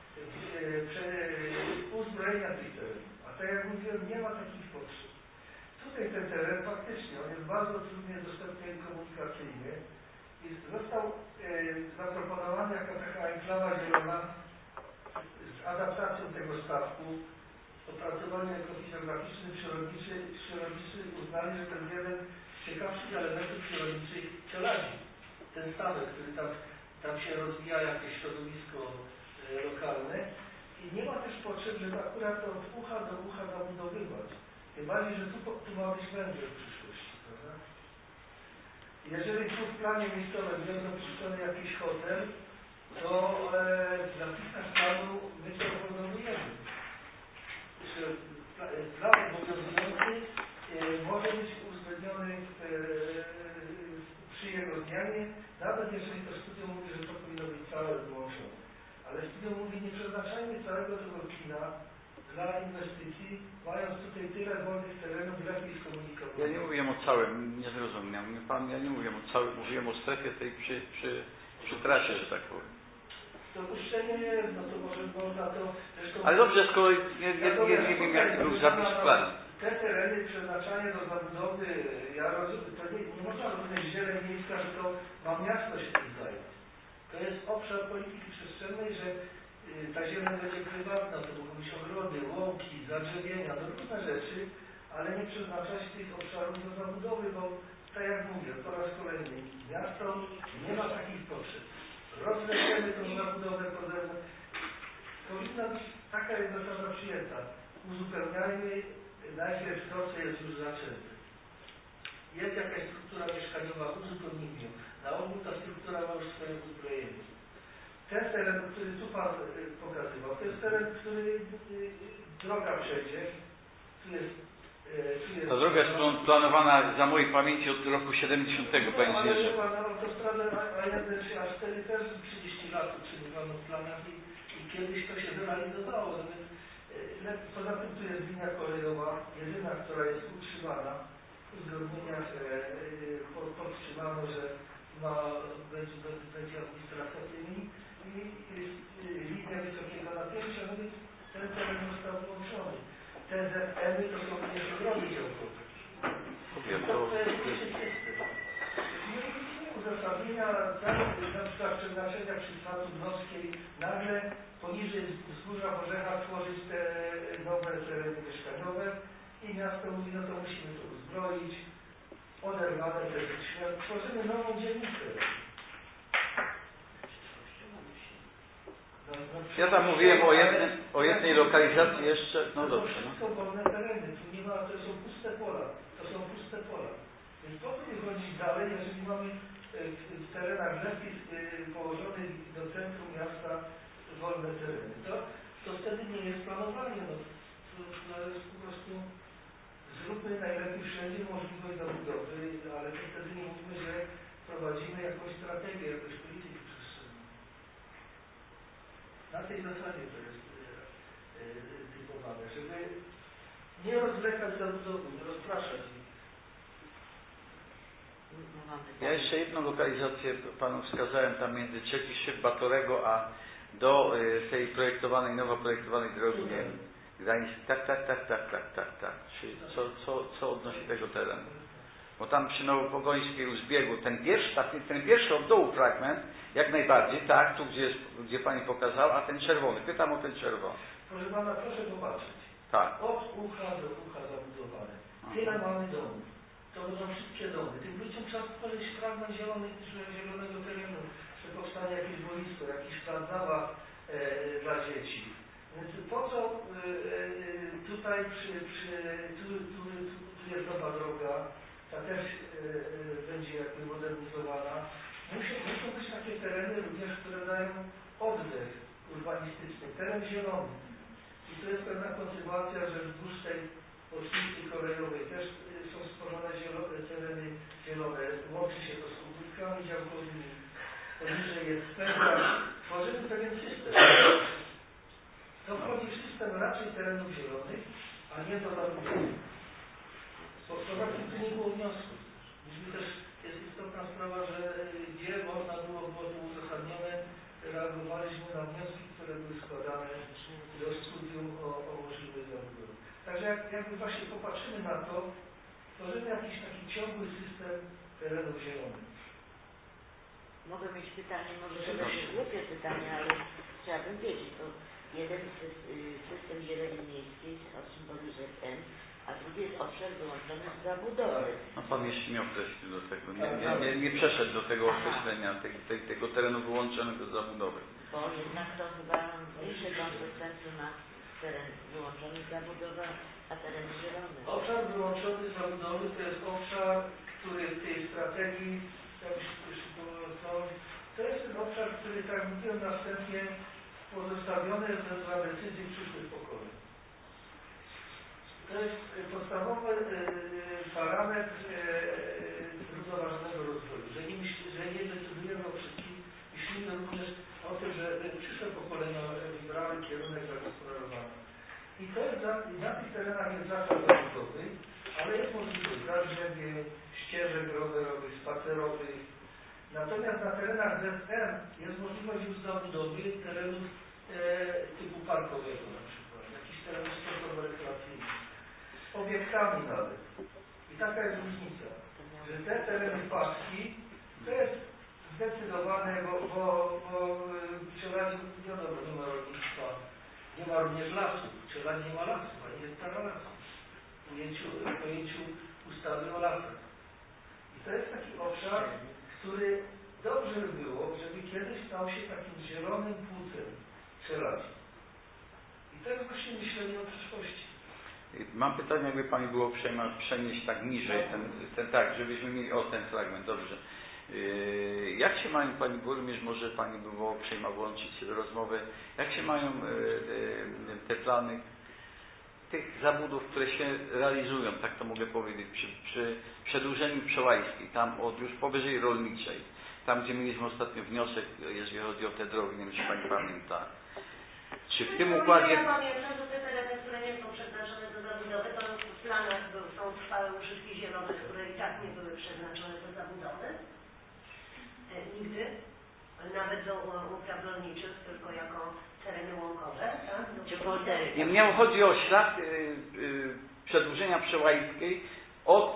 uzbrojenia tych terenów. A tak jak mówiłem, nie ma takich potrzeb. Tutaj ten teren faktycznie, on jest bardzo trudnie dostępny komunikacyjnie i został zaproponowany jako taka enklawa zielona z adaptacją tego statku. Opracowanie ekofizjograficzne, przyrodniczy uznali, że to jest jeden z ciekawszych elementów przyrodniczych czeladzi. Ten statek, który tam się rozwija jakieś środowisko lokalne i nie ma też potrzeb, żeby akurat to od ucha do ucha zabudowywać. Tym bardziej, że tu ma być węgiel w przyszłości, prawda? Jeżeli tu w planie miejscowym jest dopuszczony jakiś hotel, to w zapisach planu my to obozowujemy. Że plan obowiązujący może być uwzględniony przy jego zmianie, nawet jeżeli to studium mówi, że to powinno być całe wyłączone. Ale studium mówi, nie przeznaczajmy całego tego kina dla inwestycji, mając tutaj tyle wolnych terenów, lepiej skomunikować. Ja nie mówię o całym, nie zrozumiał mnie Pan, ja nie mówię o całym, mówiłem o strefie tej przy trasie, że tak powiem. Dopuszczenie jest, no to może można to... Zresztą, ale dobrze, skoro nie wiem jaki był zapis w planie. Te tereny przeznaczanie do zabudowy, ja rozumiem, to nie można rozumieć zieleń miejska, że to ma miasto się tym zająć. To jest obszar polityki przestrzennej, że ta zieleń będzie prywatna, to mogą być ogrody, łąki, zadrzewienia, no różne rzeczy, ale nie przeznacza się tych obszarów do zabudowy, bo tak jak mówię, po raz kolejny, miasto nie ma takich potrzeb. Rozlepiemy tą zabudowę podzemną. Powinna być, taka jest zasada przyjęta. Uzupełniajmy najpierw to, co jest już zaczęte. Jest jakaś struktura mieszkaniowa, uzupełnijmy ją. Na ogół ta struktura ma już swoje uzbrojenie. Ten teren, który tu Pan pokazywał, to jest teren, który droga przejdzie. Tu jest ta droga jest planowana za mojej pamięci od roku 70, Panie Inżynierze. Ale autostradę A1 czy A4 też 30 lat utrzymywano w planach i kiedyś to się zrealizowało. Poza tym tu jest linia kolejowa, jedyna, która jest utrzymana. W uzgodnieniach podtrzymano, że będzie administracja linii i linia wysokiego napięcia, no więc ten teren został włączony. Te ZM-y to są również ogrody działkowe. To jest system. Uzasadnienia na przykład przeznaczenia przystanku Dnowskiej nagle poniżej wzgórza Bożecha tworzyć te nowe tereny mieszkaniowe i miasto mówi, no to musimy to uzbroić, oderwane te świat, tworzymy nową dzielnicę. Ja tam mówiłem o jednej lokalizacji jeszcze, no dobrze. To są wolne tereny, tu nie ma, to są puste pola. Więc po co wychodzić dalej, jeżeli mamy w terenach lepiej położonych do centrum miasta wolne tereny. To wtedy nie jest planowanie. No, to jest po prostu zróbmy najlepiej wszędzie możliwość zabudowy, ale to wtedy nie mówmy, że prowadzimy jako strategię, jakoś polityki przestrzennej. Na tej zasadzie to jest typowane, żeby nie rozwlekać zabudowy, nie rozpraszać ich. Ja jeszcze jedną lokalizację panu wskazałem tam między trzeci szyb Batorego a do tej projektowanej, nowo projektowanej drogi Gdańsk. Tak. Co odnosi tego terenu? Bo tam przy Nowopogońskiej u zbiegu ten pierwszy od dołu fragment, jak najbardziej, tak, tu gdzie pani pokazała, a ten czerwony. Pytam o ten czerwony. Proszę pana, proszę popatrzeć. Tak. Od ucha do ucha zabudowane. Tyle mamy domów. To będą wszystkie domy. Tym ludziom trzeba stworzyć fragment zielonego terenu, że powstanie jakieś boisko, jakiś plac zabaw dla dzieci. Więc po co tutaj tu jest nowa droga, ta też będzie jakby modernizowana. Muszą być takie tereny również, które dają oddech urbanistyczny, teren zielony. I to jest pewna kontynuacja, że wzdłuż tej odcinki kolejowej też są stworzone tereny zielone. Łączy się to z ogródkami działkowymi. Poniżej jest pewna. Tworzymy pewien system. To wchodzi w system raczej terenów zielonych, a nie do zabudowy. Po prostu nie było wniosków. Myśmy też jest istotna sprawa, że gdzie można było to uzasadnione, reagowaliśmy na wnioski, które były składane do studium o możliwej zabudowie. Także jakby właśnie popatrzymy na to, tworzymy jakiś taki ciągły system terenów zielonych. Mogę mieć pytanie, może to będzie głupie pytanie, ale chciałabym wiedzieć, bo jeden system zieleni miejskiej o symbolu ZN, a drugi jest obszar wyłączony z zabudowy. No pan jeszcze nie określił do tego, nie przeszedł do tego określenia, tego terenu wyłączonego z zabudowy. Bo jednak to chyba mniejsze konsekwencje ma teren wyłączony z zabudowy, a teren zielony. Obszar wyłączony z zabudowy to jest obszar, który w tej strategii, to jest ten obszar, który, tak jak mówiłem następnie, pozostawiony jest dla decyzji przyszłych pokoleń. To jest podstawowy parametr zrównoważonego rozwoju, że nie decydujemy o wszystkim, myślimy również o tym, że przyszłe pokolenia wybrały kierunek zagospodarowania. I to jest na tych terenach jest zakaz zabudowy, ale jest możliwość zadrzewień, ścieżek rowerowych, spacerowych. Natomiast na terenach ZN jest możliwość już zabudowy terenów typu parkowego na przykład, jakichś terenów sportowo-rekreacyjnych, z obiektami nawet. I taka jest różnica, że te tereny paski to jest zdecydowane, bo Czeladzi, wiadomo, nie ma rolnictwa, nie ma również lasów. Czeladzi nie ma lasów, ani hektara lasów. W pojęciu ustawy o lasach. I to jest taki obszar, który dobrze by było, żeby kiedyś stał się takim zielonym płucem Czeladzi. I to jest właśnie myślenie o przyszłości. Mam pytanie, jakby pani było uprzejma przenieść tak niżej, tak, żebyśmy mieli ten fragment, dobrze. Jak się mają, pani burmistrz, może pani by było uprzejma włączyć się do rozmowy, jak się mają te plany tych zabudów, które się realizują, tak to mogę powiedzieć, przy przedłużeniu Przełajskiej, tam już powyżej Rolniczej, tam gdzie mieliśmy ostatnio wniosek, jeżeli chodzi o te drogi, nie wiem, czy pani pamięta. Czy w tym układzie... Ja pamiętam, że te tereny, które nie są przeznaczone do zabudowy, to w planach są trwałe użytki zielone, które i tak nie były przeznaczone do zabudowy. Nigdy. Nawet do upraw rolniczych, tylko jako tereny łąkowe. Tak? Nie, mnie chodzi o ślad przedłużenia Przełajskiej od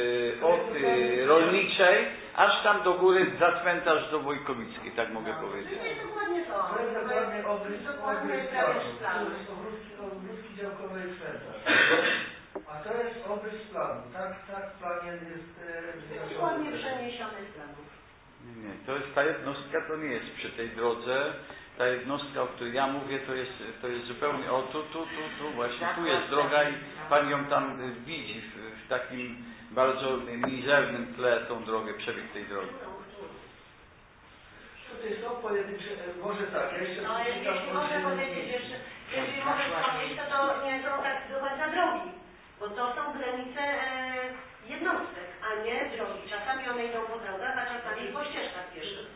Rolniczej, aż tam do góry, za cmentarz do Wojkowickiej, tak mogę powiedzieć. To jest dokładnie to. To jest dokładnie obrys planu. To jest ogródki działkowe i cmentarz. A to jest obrys planu. Tak w planie jest... Dokładnie przeniesiony z planów. Nie, to jest ta jednostka, to nie jest przy tej drodze. Ta jednostka, o której ja mówię, to jest zupełnie... O, tu właśnie, tu jest droga i pani ją tam widzi w takim bardzo mizernym tle tą drogę, przebieg tej drogi. Tutaj są pojedyncze, może tak, ja jeszcze... No, jeśli mogę powiedzieć jeszcze, jeżeli mogę wspomnieć, to nie są tak do końca drogi, bo to są granice jednostek, a nie drogi. Czasami one idą po drogach, a czasami po ścieżkach pieszych.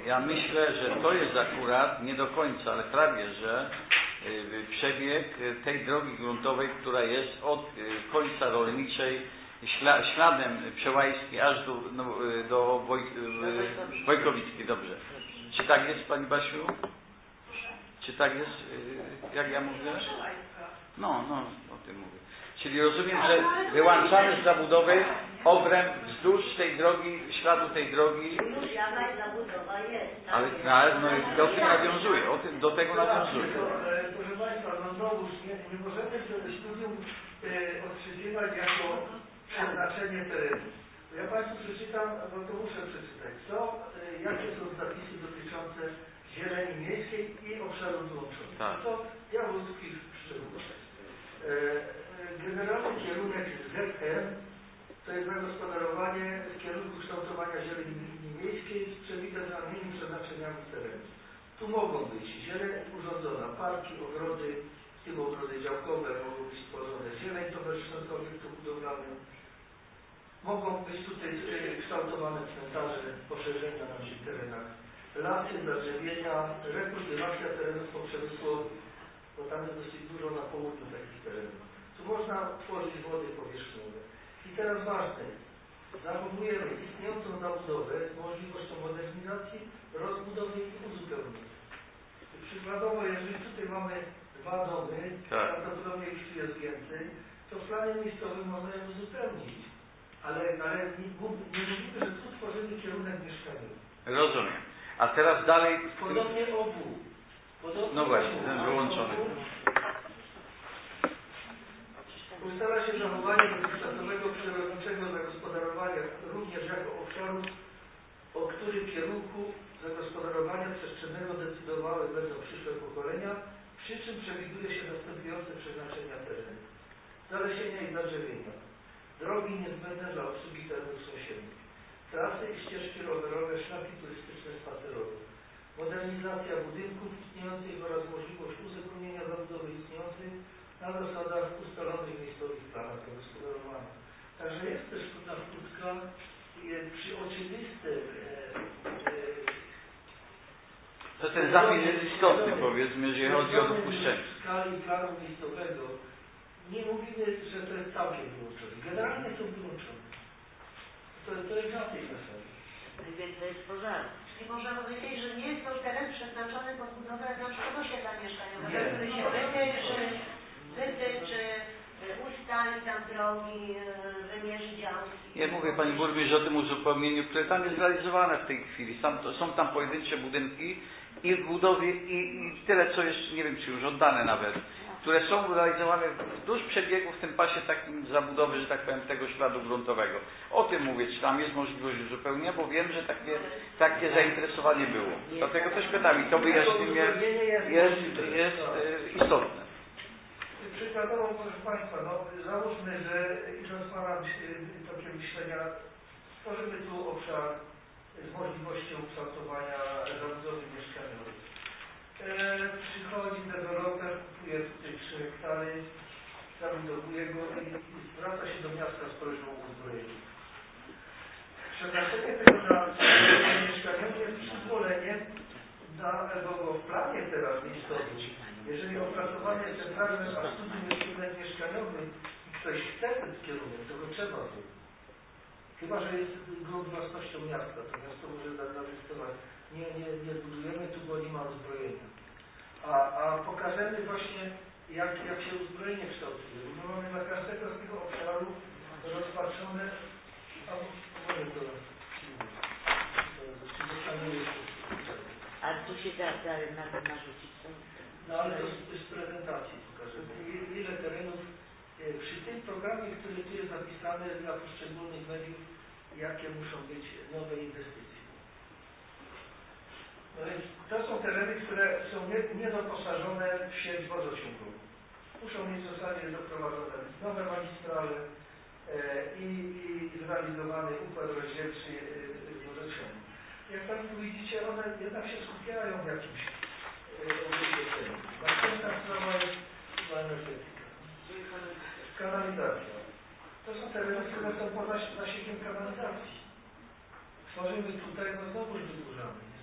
Ja myślę, że to jest akurat nie do końca, ale prawie, że przebieg tej drogi gruntowej, która jest od końca rolniczej, śladem Przełajskiej aż do Wojkowickiej. Dobrze. Czy tak jest, Pani Basiu? Czy tak jest, jak ja mówię? No, o tym mówię. Czyli rozumiem, że wyłączamy z zabudowy obręb wzdłuż tej drogi, śladu tej drogi. Już jakaś zabudowa jest. Ale no i do tego nawiązuje, do tego nawiązuje. Proszę Państwa, no znowuż nie możemy to studium odczytywać jako przeznaczenie terenu. Ja Państwu przeczytam, bo to muszę przeczytać. Jakie są zapisy dotyczące zieleni miejskiej i obszarów wyłączonych. Tak. To Jaworski w szczególności. Generalny kierunek ZM to jest zagospodarowanie w kierunku kształtowania zieleni miejskiej z przewidywanymi przeznaczeniami terenu. Tu mogą być zieleń urządzona, parki, ogrody, w tym ogrody działkowe mogą być stworzone, zieleń towarzysząca obiektom budowlanym. Mogą być tutaj kształtowane cmentarze, poszerzenia na naszych terenach, lasy, zadrzewienia, rekultywacja terenów poprzemysłowych, bo tam jest dosyć dużo na południu takich terenów. Tu można tworzyć wody powierzchniowe. I teraz ważne, zachowujemy istniejącą zabudowę z możliwością modernizacji, rozbudowy i uzupełnienia. Przykładowo, jeżeli tutaj mamy 2 domy, prawdopodobnie już tu jest więcej, to w planie miejscowym można je uzupełnić. Ale nie mówimy, że tu tworzymy kierunek mieszkaniowy. Rozumiem. A teraz dalej... Podobnie obu. No właśnie, ten wyłączony. Ustala się zachowanie dotychczasowego przyrodniczego zagospodarowania również jako obszarów, o którym kierunku zagospodarowania przestrzennego decydowały będą przyszłe pokolenia, przy czym przewiduje się następujące przeznaczenia terenu. Zalesienia i zadrzewienia. Drogi niezbędne dla obsługi terenów sąsiednich. Trasy i ścieżki rowerowe, szlaki turystyczne, spacerowe. Modernizacja budynków istniejących oraz możliwość uzupełnienia zabudowy istniejącej na zasadach ustalonych w miejscowych planach zagospodarowania. Także jest też pewna wkrótka przy oczywistym to ten zapis jest istotny, powiedzmy, jeżeli chodzi o dopuszczenie. W skali planu miejscowego nie mówimy, że to jest całkiem wyłączone. Generalnie są wyłączone. To jest na tej zasadzie. Więc to jest pożar. Czyli możemy powiedzieć, że nie jest to teren przeznaczony pod budowę na przykład osiedla mieszkaniowego, Nie. który się wytyczy ustalić tam drogi, wymierzy działki. Ja mówię Pani Burmistrz o tym uzupełnieniu, które tam jest realizowane w tej chwili. Są tam pojedyncze budynki i w budowie i tyle, co jeszcze, nie wiem, czy już oddane nawet, które są realizowane wzdłuż przebiegu w tym pasie takim zabudowy, że tak powiem, tego śladu gruntowego. O tym mówię, czy tam jest możliwość uzupełnienia, bo wiem, że takie zainteresowanie było. Dlatego też pytam i to wyjaśnienie jest istotne. Przykładowo, proszę Państwa, załóżmy, że idąc Pana tokiem myślenia, stworzymy tu obszar z możliwością kształtowania zabudowy mieszkaniowej. Przychodzi deweloper, kupuje tutaj 3 hektary, zabudowuje go i zwraca się do miasta z prośbą o uzbrojenie. Przeznaczenie tego na mieszkaniowe jest przyzwoleniem bo w planie teraz miejscowym, jeżeli opracowanie centralne a studium jest kierunek mieszkaniowy i ktoś chce ten kierunek, to go trzeba zrobić. Chyba że jest grunt własnością miasta, to miasto może zadecydować, nie zbudujemy tu, bo nie ma uzbrojenia. A pokażemy właśnie, jak się uzbrojenie kształtuje. My mamy dla każdego z tego obszaru rozpatrzone, a tu się da narzucić to? No ale to z prezentacji pokażemy. Ile terenów przy tym programie, który tu jest zapisany dla poszczególnych mediów, jakie muszą być nowe inwestycje. No więc to są tereny, które są niedoposażone w sieć wodociągową. Muszą mieć w zasadzie doprowadzone nowe magistrale i zrealizowany układ rozdzielczy wodociągu. Jak Państwo widzicie, one jednak się skupiają w jakimś obiekcie. Następna sprawa jest energetyka. Kanalizacja. To są tereny, które są pod zasięgiem kanalizacji. Tworzymy tutaj, znowuż wydłużamy.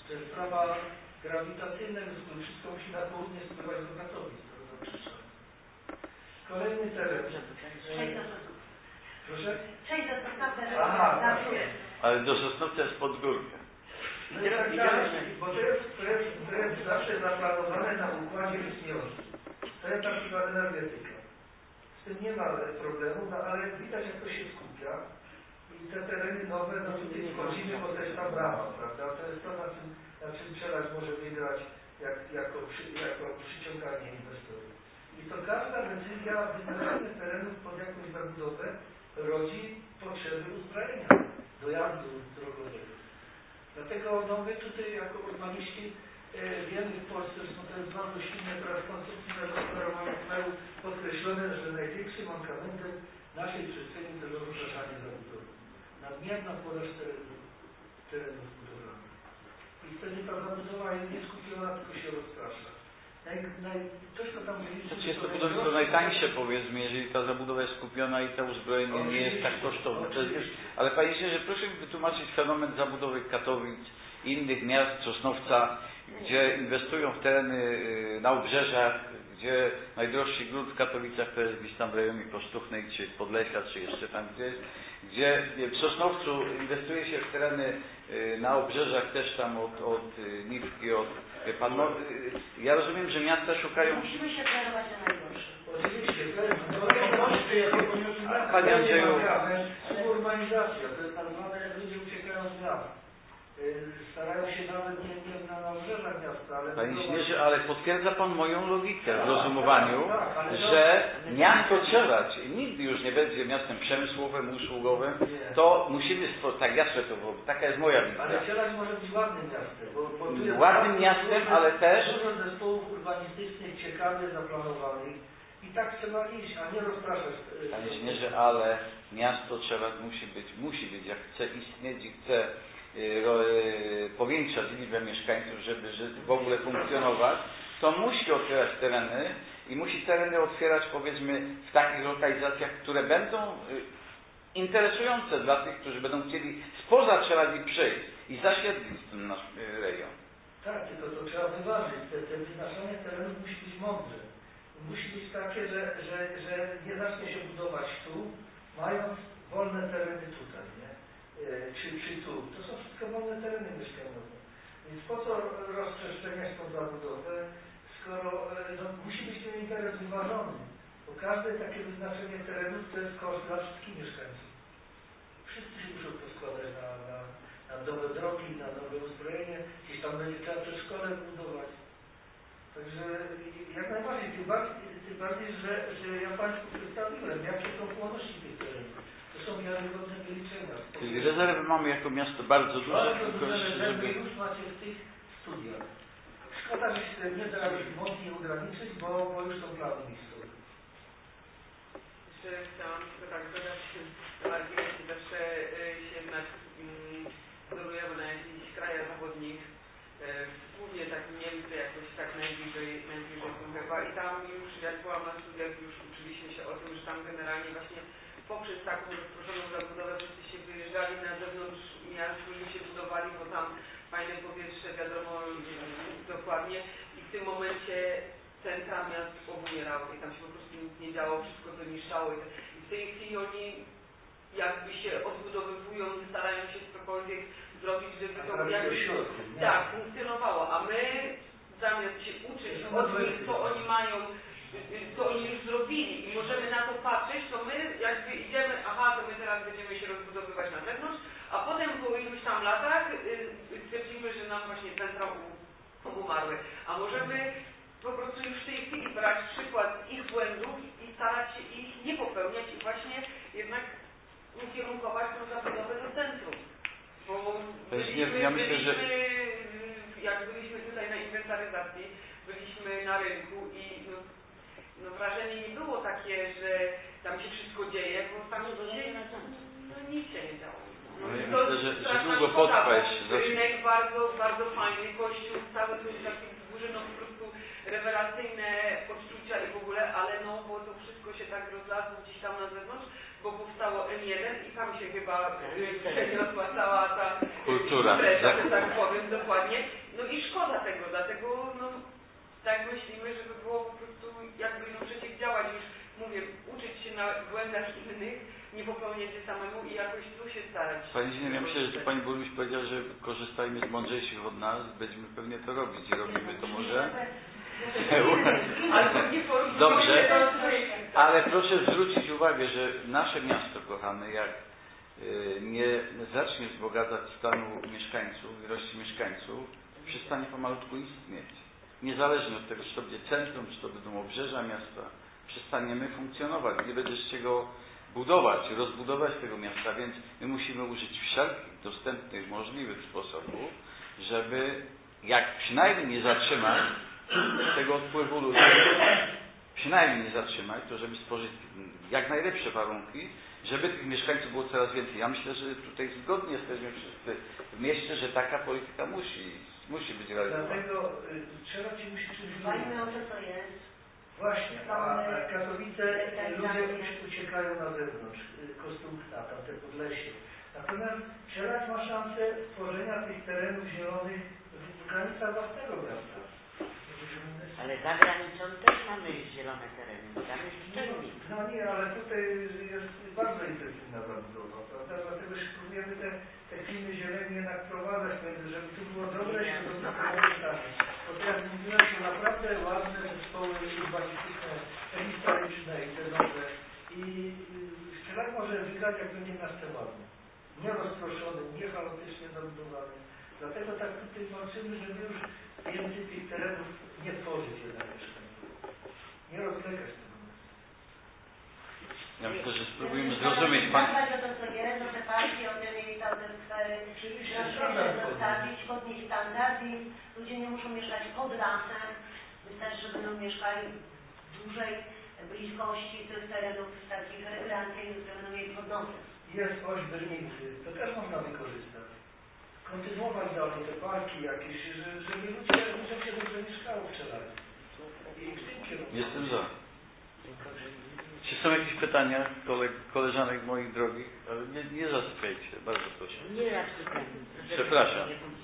że sprawa grawitacyjna wszystko musi na południe spływać do Katowic, do Krzyża. Kolejny teren. Proszę? Przejdź do Sosnowca, Aha, tak. Ale do Sosnowca jest pod górkę. No i tak dalej, bo to jest zawsze zaplanowane na układzie istniejącym. To jest na przykład energetyka. Z tym nie ma problemu, no ale widać jak to się skupia. I te tereny nowe, no tutaj wchodzimy, bo to jest ta brama, prawda? To jest to, na czym Przelać może wygrać jako przyciąganie inwestorów. I to każda decyzja wyznaczenia terenów pod jakąś zabudowę rodzi potrzeby uzbrojenia, dojazdu drogowego. Dlatego no, my tutaj jako urbaniści wiemy w Polsce, że to jest bardzo silne teraz koncepcji zagospodarowania kraju podkreślone, że największym mankamentem naszej przestrzeni to jest rozpraszanie zabudowy. Nadmierna podaż terenów budowlanych. I wtedy ta zabudowa jest nie skupiona, tylko się rozprasza. Jest to budownictwo najtańsze, powiedzmy, jeżeli ta zabudowa jest skupiona i to uzbrojenie nie jest tak kosztowne. Ale panie inżynierze, proszę mi wytłumaczyć fenomen zabudowy Katowic i innych miast, Sosnowca, gdzie inwestują w tereny na obrzeżach, gdzie najdroższy grunt w Katowicach to jest gdzieś tam w rejonie Kosztuchnej, czy Podlesia, czy jeszcze tam gdzieś, gdzie w Sosnowcu inwestuje się w tereny na obrzeżach też tam od Niwki, od Panowy. Ja rozumiem, że miasta szukają... Musimy się kierować na najgorsze. Oczywiście, Panie Andrzeju... Urbanizacja, to jest tak zwane, jak ludzie uciekają z miast. Starają się nawet nie na obrzeżach miasta, ale... Panie inżynierze, ale potwierdza Pan moją logikę w rozumowaniu, że miasto Czelać nigdy już nie będzie miastem przemysłowym, usługowym, to musimy... Tak, jasne to było, taka jest moja wizja. Ale Czelać może być ładnym miastem, bo tu jest ładnym miastem, ale też... dużo zespołów urbanistycznych, ciekawych, zaplanowanych i tak trzeba iść, a nie rozpraszać. Panie inżynierze, ale miasto Czelać musi być, jak chce istnieć i chce powiększać liczbę mieszkańców, żeby w ogóle funkcjonować, to musi otwierać tereny i musi tereny otwierać, powiedzmy, w takich lokalizacjach, które będą interesujące dla tych, którzy będą chcieli spoza Czeladzi przyjść i zasiedlić ten nasz rejon. Tak, tylko to trzeba wyważyć. Te wyznaczenie terenów musi być mądre. Musi być takie, że nie zacznie się budować tu, mając wolne tereny tutaj, nie? Czy tu. To są wszystko wolne tereny mieszkaniowe. Więc po co rozprzestrzeniać tą zabudowę, skoro musi być ten interes wyważony. Bo każde takie wyznaczenie terenów to jest koszt dla wszystkich mieszkańców. Wszyscy się muszą poskładać na nowe drogi, na nowe uzbrojenie. Gdzieś tam będzie trzeba przedszkole budować. Także jak najbardziej, tym bardziej, że ja Państwu przedstawiłem, jakie są płonności tych terenów. To są wiarygodne wyliczenia. Czyli rezerwy mamy jako miasto bardzo duże. Bardzo duże rezerwy już macie w tych studiach. Szkoda, że się nie da mocniej ograniczyć, bo już są plany miejscowe. Jeszcze chciałam tylko tak dodać na marginesie, zawsze się jednak wzorujemy na jakichś krajach zachodnich, głównie tak Niemcy jakoś tak najbliżej są chyba i tam już jak byłam na studiach już uczyliśmy się o tym, że tam generalnie właśnie poprzez taką rozproszoną zabudowę wszyscy się wyjeżdżali na zewnątrz miast, którzy się budowali, bo tam fajne powietrze, wiadomo dokładnie i w tym momencie centra miast obumierały i tam się po prostu nic nie działo, wszystko to niszczało i w tej chwili oni jakby się odbudowywują, starają się cokolwiek zrobić, żeby to jakoś tak funkcjonowało, a my zamiast się uczyć od nich, co oni mają, co oni już zrobili i możemy na to patrzeć, to my jakby idziemy, aha, to my teraz będziemy się rozbudowywać na zewnątrz, a potem po iluś tam latach stwierdzimy, że nam właśnie centra umarły. A możemy po prostu już w tej chwili brać przykład z ich błędów i starać się ich nie popełniać i właśnie jednak ukierunkować tą zabudowę do centrum. Bo jak byliśmy tutaj na inwentaryzacji, byliśmy na rynku i no wrażenie nie było takie, że tam się wszystko dzieje, bo tam nic się nie działo. No myślę, że długo potrwa jeszcze. Rynek bardzo, bardzo fajny, kościół, cały to jest taki wzgórze, no po prostu rewelacyjne odczucia i w ogóle, ale no bo to wszystko się tak rozlasło gdzieś tam na zewnątrz, bo powstało M1 i tam się chyba przeniosła cała ta Kultura, impreza, że tak powiem dokładnie. No i szkoda tego, dlatego no, tak myślimy, żeby było po prostu jakby no, przeciwdziałać już, mówię, uczyć się na błędach innych, nie popełniać je samemu i jakoś tu się starać. Pani Zino, ja myślę, że to Pani Burmistrz powiedziała, że korzystajmy z mądrzejszych od nas, będziemy pewnie to robić i robimy to może. Dobrze, ale proszę zwrócić uwagę, że nasze miasto kochane, jak nie zacznie wzbogacać stanu mieszkańców, ilości mieszkańców, przestanie pomalutku istnieć. Niezależnie od tego, czy to będzie centrum, czy to będą obrzeża miasta, przestaniemy funkcjonować. Nie będzie z czego budować, rozbudować tego miasta, więc my musimy użyć wszelkich dostępnych, możliwych sposobów, żeby jak przynajmniej nie zatrzymać tego odpływu ludzi, przynajmniej nie zatrzymać, to żeby stworzyć jak najlepsze warunki, żeby tych mieszkańców było coraz więcej. Ja myślę, że tutaj zgodnie jesteśmy wszyscy w mieście, że taka polityka musi być realizowana. Dlatego trzeba Ci musieć czymś Dbajmy o to, co jest. Właśnie, a Katowice ludzie uciekają na zewnątrz, Kosturka, tamte Podlesie. Natomiast Szelak ma szansę tworzenia tych terenów zielonych w granicach własnego miasta. Ale za granicą też mamy zielone tereny, tam jest szczególnie. No nie, ale tutaj jest bardzo intensywna zabudowa, prawda? Dlatego się próbujemy te kliny zieleni jednak wprowadzać, żeby tu było dobre środowisko komunikacyjne. Bo teraz mówiłem, że naprawdę ładne zespoły urbanistyczne, historyczne i te nowe. I Szelak może wygrać, jak będzie miasto ładne. Nie rozproszony, nie chaotycznie zabudowany. Dlatego tak tutaj walczymy, żeby już więcej tych terenów nie tworzyć jednak mieszkańców. Nie rozlegać tego miasta. Ja myślę, że spróbujemy zrozumieć Pani. Zadbać o to, co jest, o te parki, o te miejsca, o te sfery. Troszkę zostawić, podnieść standard i ludzie nie muszą mieszkać pod lasem. Wystarczy, że będą mieszkali w dużej bliskości tych terenów takich rekreacyjnych, które będą mieli pod nosem. Jest oś Bernicy, to też można wykorzystać. Kontynuować dalej te parki jakieś, żeby ludziom się dobrze mieszkało w Czelawie. I w tym kierunku. Jestem za. Czy są jakieś pytania koleżanek moich drogich? Ale nie zasypiajcie, bardzo proszę. Nie raz pytanie. Przepraszam.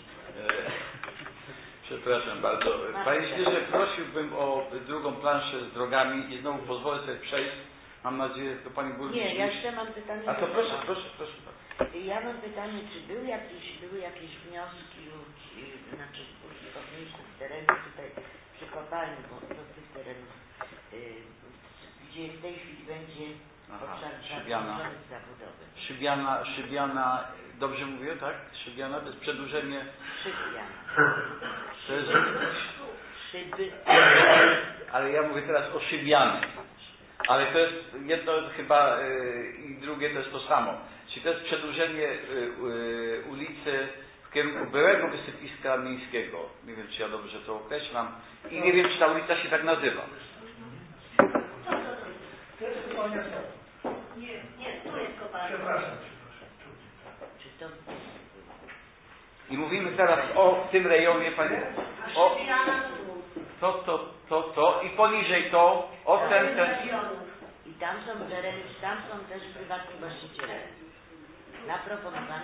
Przepraszam bardzo. Panie Inżynierze, prosiłbym o drugą planszę z drogami i znowu pozwolę sobie przejść. Mam nadzieję, że to Pani Burmistrz... Nie, ja jeszcze mam pytanie. A to proszę. Ja mam pytanie, czy były jakieś wnioski znaczy użytkowników terenu tutaj przy kopalni, bo do tych terenów, gdzie w tej chwili będzie obszar zabudowy. Szybiana, dobrze mówię, tak? Szybiana, to jest przedłużenie... Szybiana. To jest... Szyby. Ale ja mówię teraz o Szybianie. Ale to jest jedno chyba i drugie to jest to samo. Czyli to jest przedłużenie ulicy w kierunku byłego wysypiska miejskiego. Nie wiem, czy ja dobrze to określam. I nie wiem, czy ta ulica się tak nazywa. To jest kopalnia Nie, tu jest kopalnia. Przepraszam. Czy to... I mówimy teraz o tym rejonie, Panie. O to i poniżej to, o ten. I tam są też prywatni właściciele. Na proponowanie.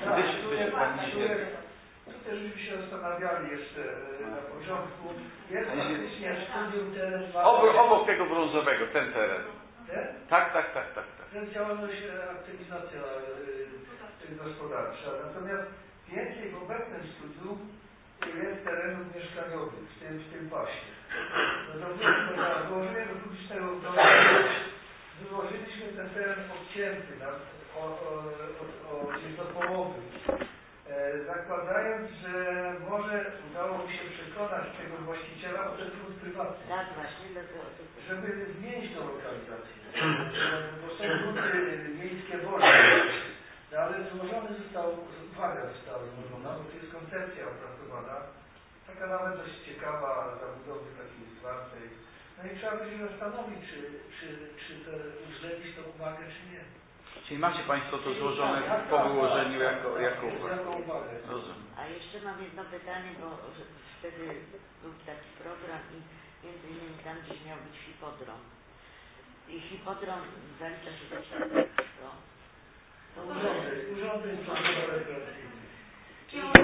Tu też byśmy się zastanawiali jeszcze na początku. Jest faktycznie studium teren... Obok tego brązowego, ten teren. Ten? Tak. To jest działalność, aktywizacja gospodarcza. Natomiast więcej w obecnym studium jest terenów mieszkaniowych w tym pasie. No to wyłożenie do publicznego wyłożyliśmy ten teren odcięty gdzieś do połowy. Zakładając, że może udało mi się przekonać tego właściciela, bo to jest grunt prywatny. Tak, właśnie, żeby zmienić tą lokalizację. Bo są grunty miejskie wolne. Ale uwaga została złożona, bo to jest koncepcja opracowana. Taka nawet dość ciekawa zabudowy takiej zwartej. No i trzeba by się zastanowić, czy to uwzględnić tą uwagę, czy nie. Czyli macie Państwo to złożone po wyłożeniu jako uwagę. Rozumiem. A jeszcze mam jedno pytanie, bo wtedy był taki program i między innymi tam gdzieś miał być hipodrom. I hipodrom zalicza się do czego? Urządzeń rekreacyjnych. Czyli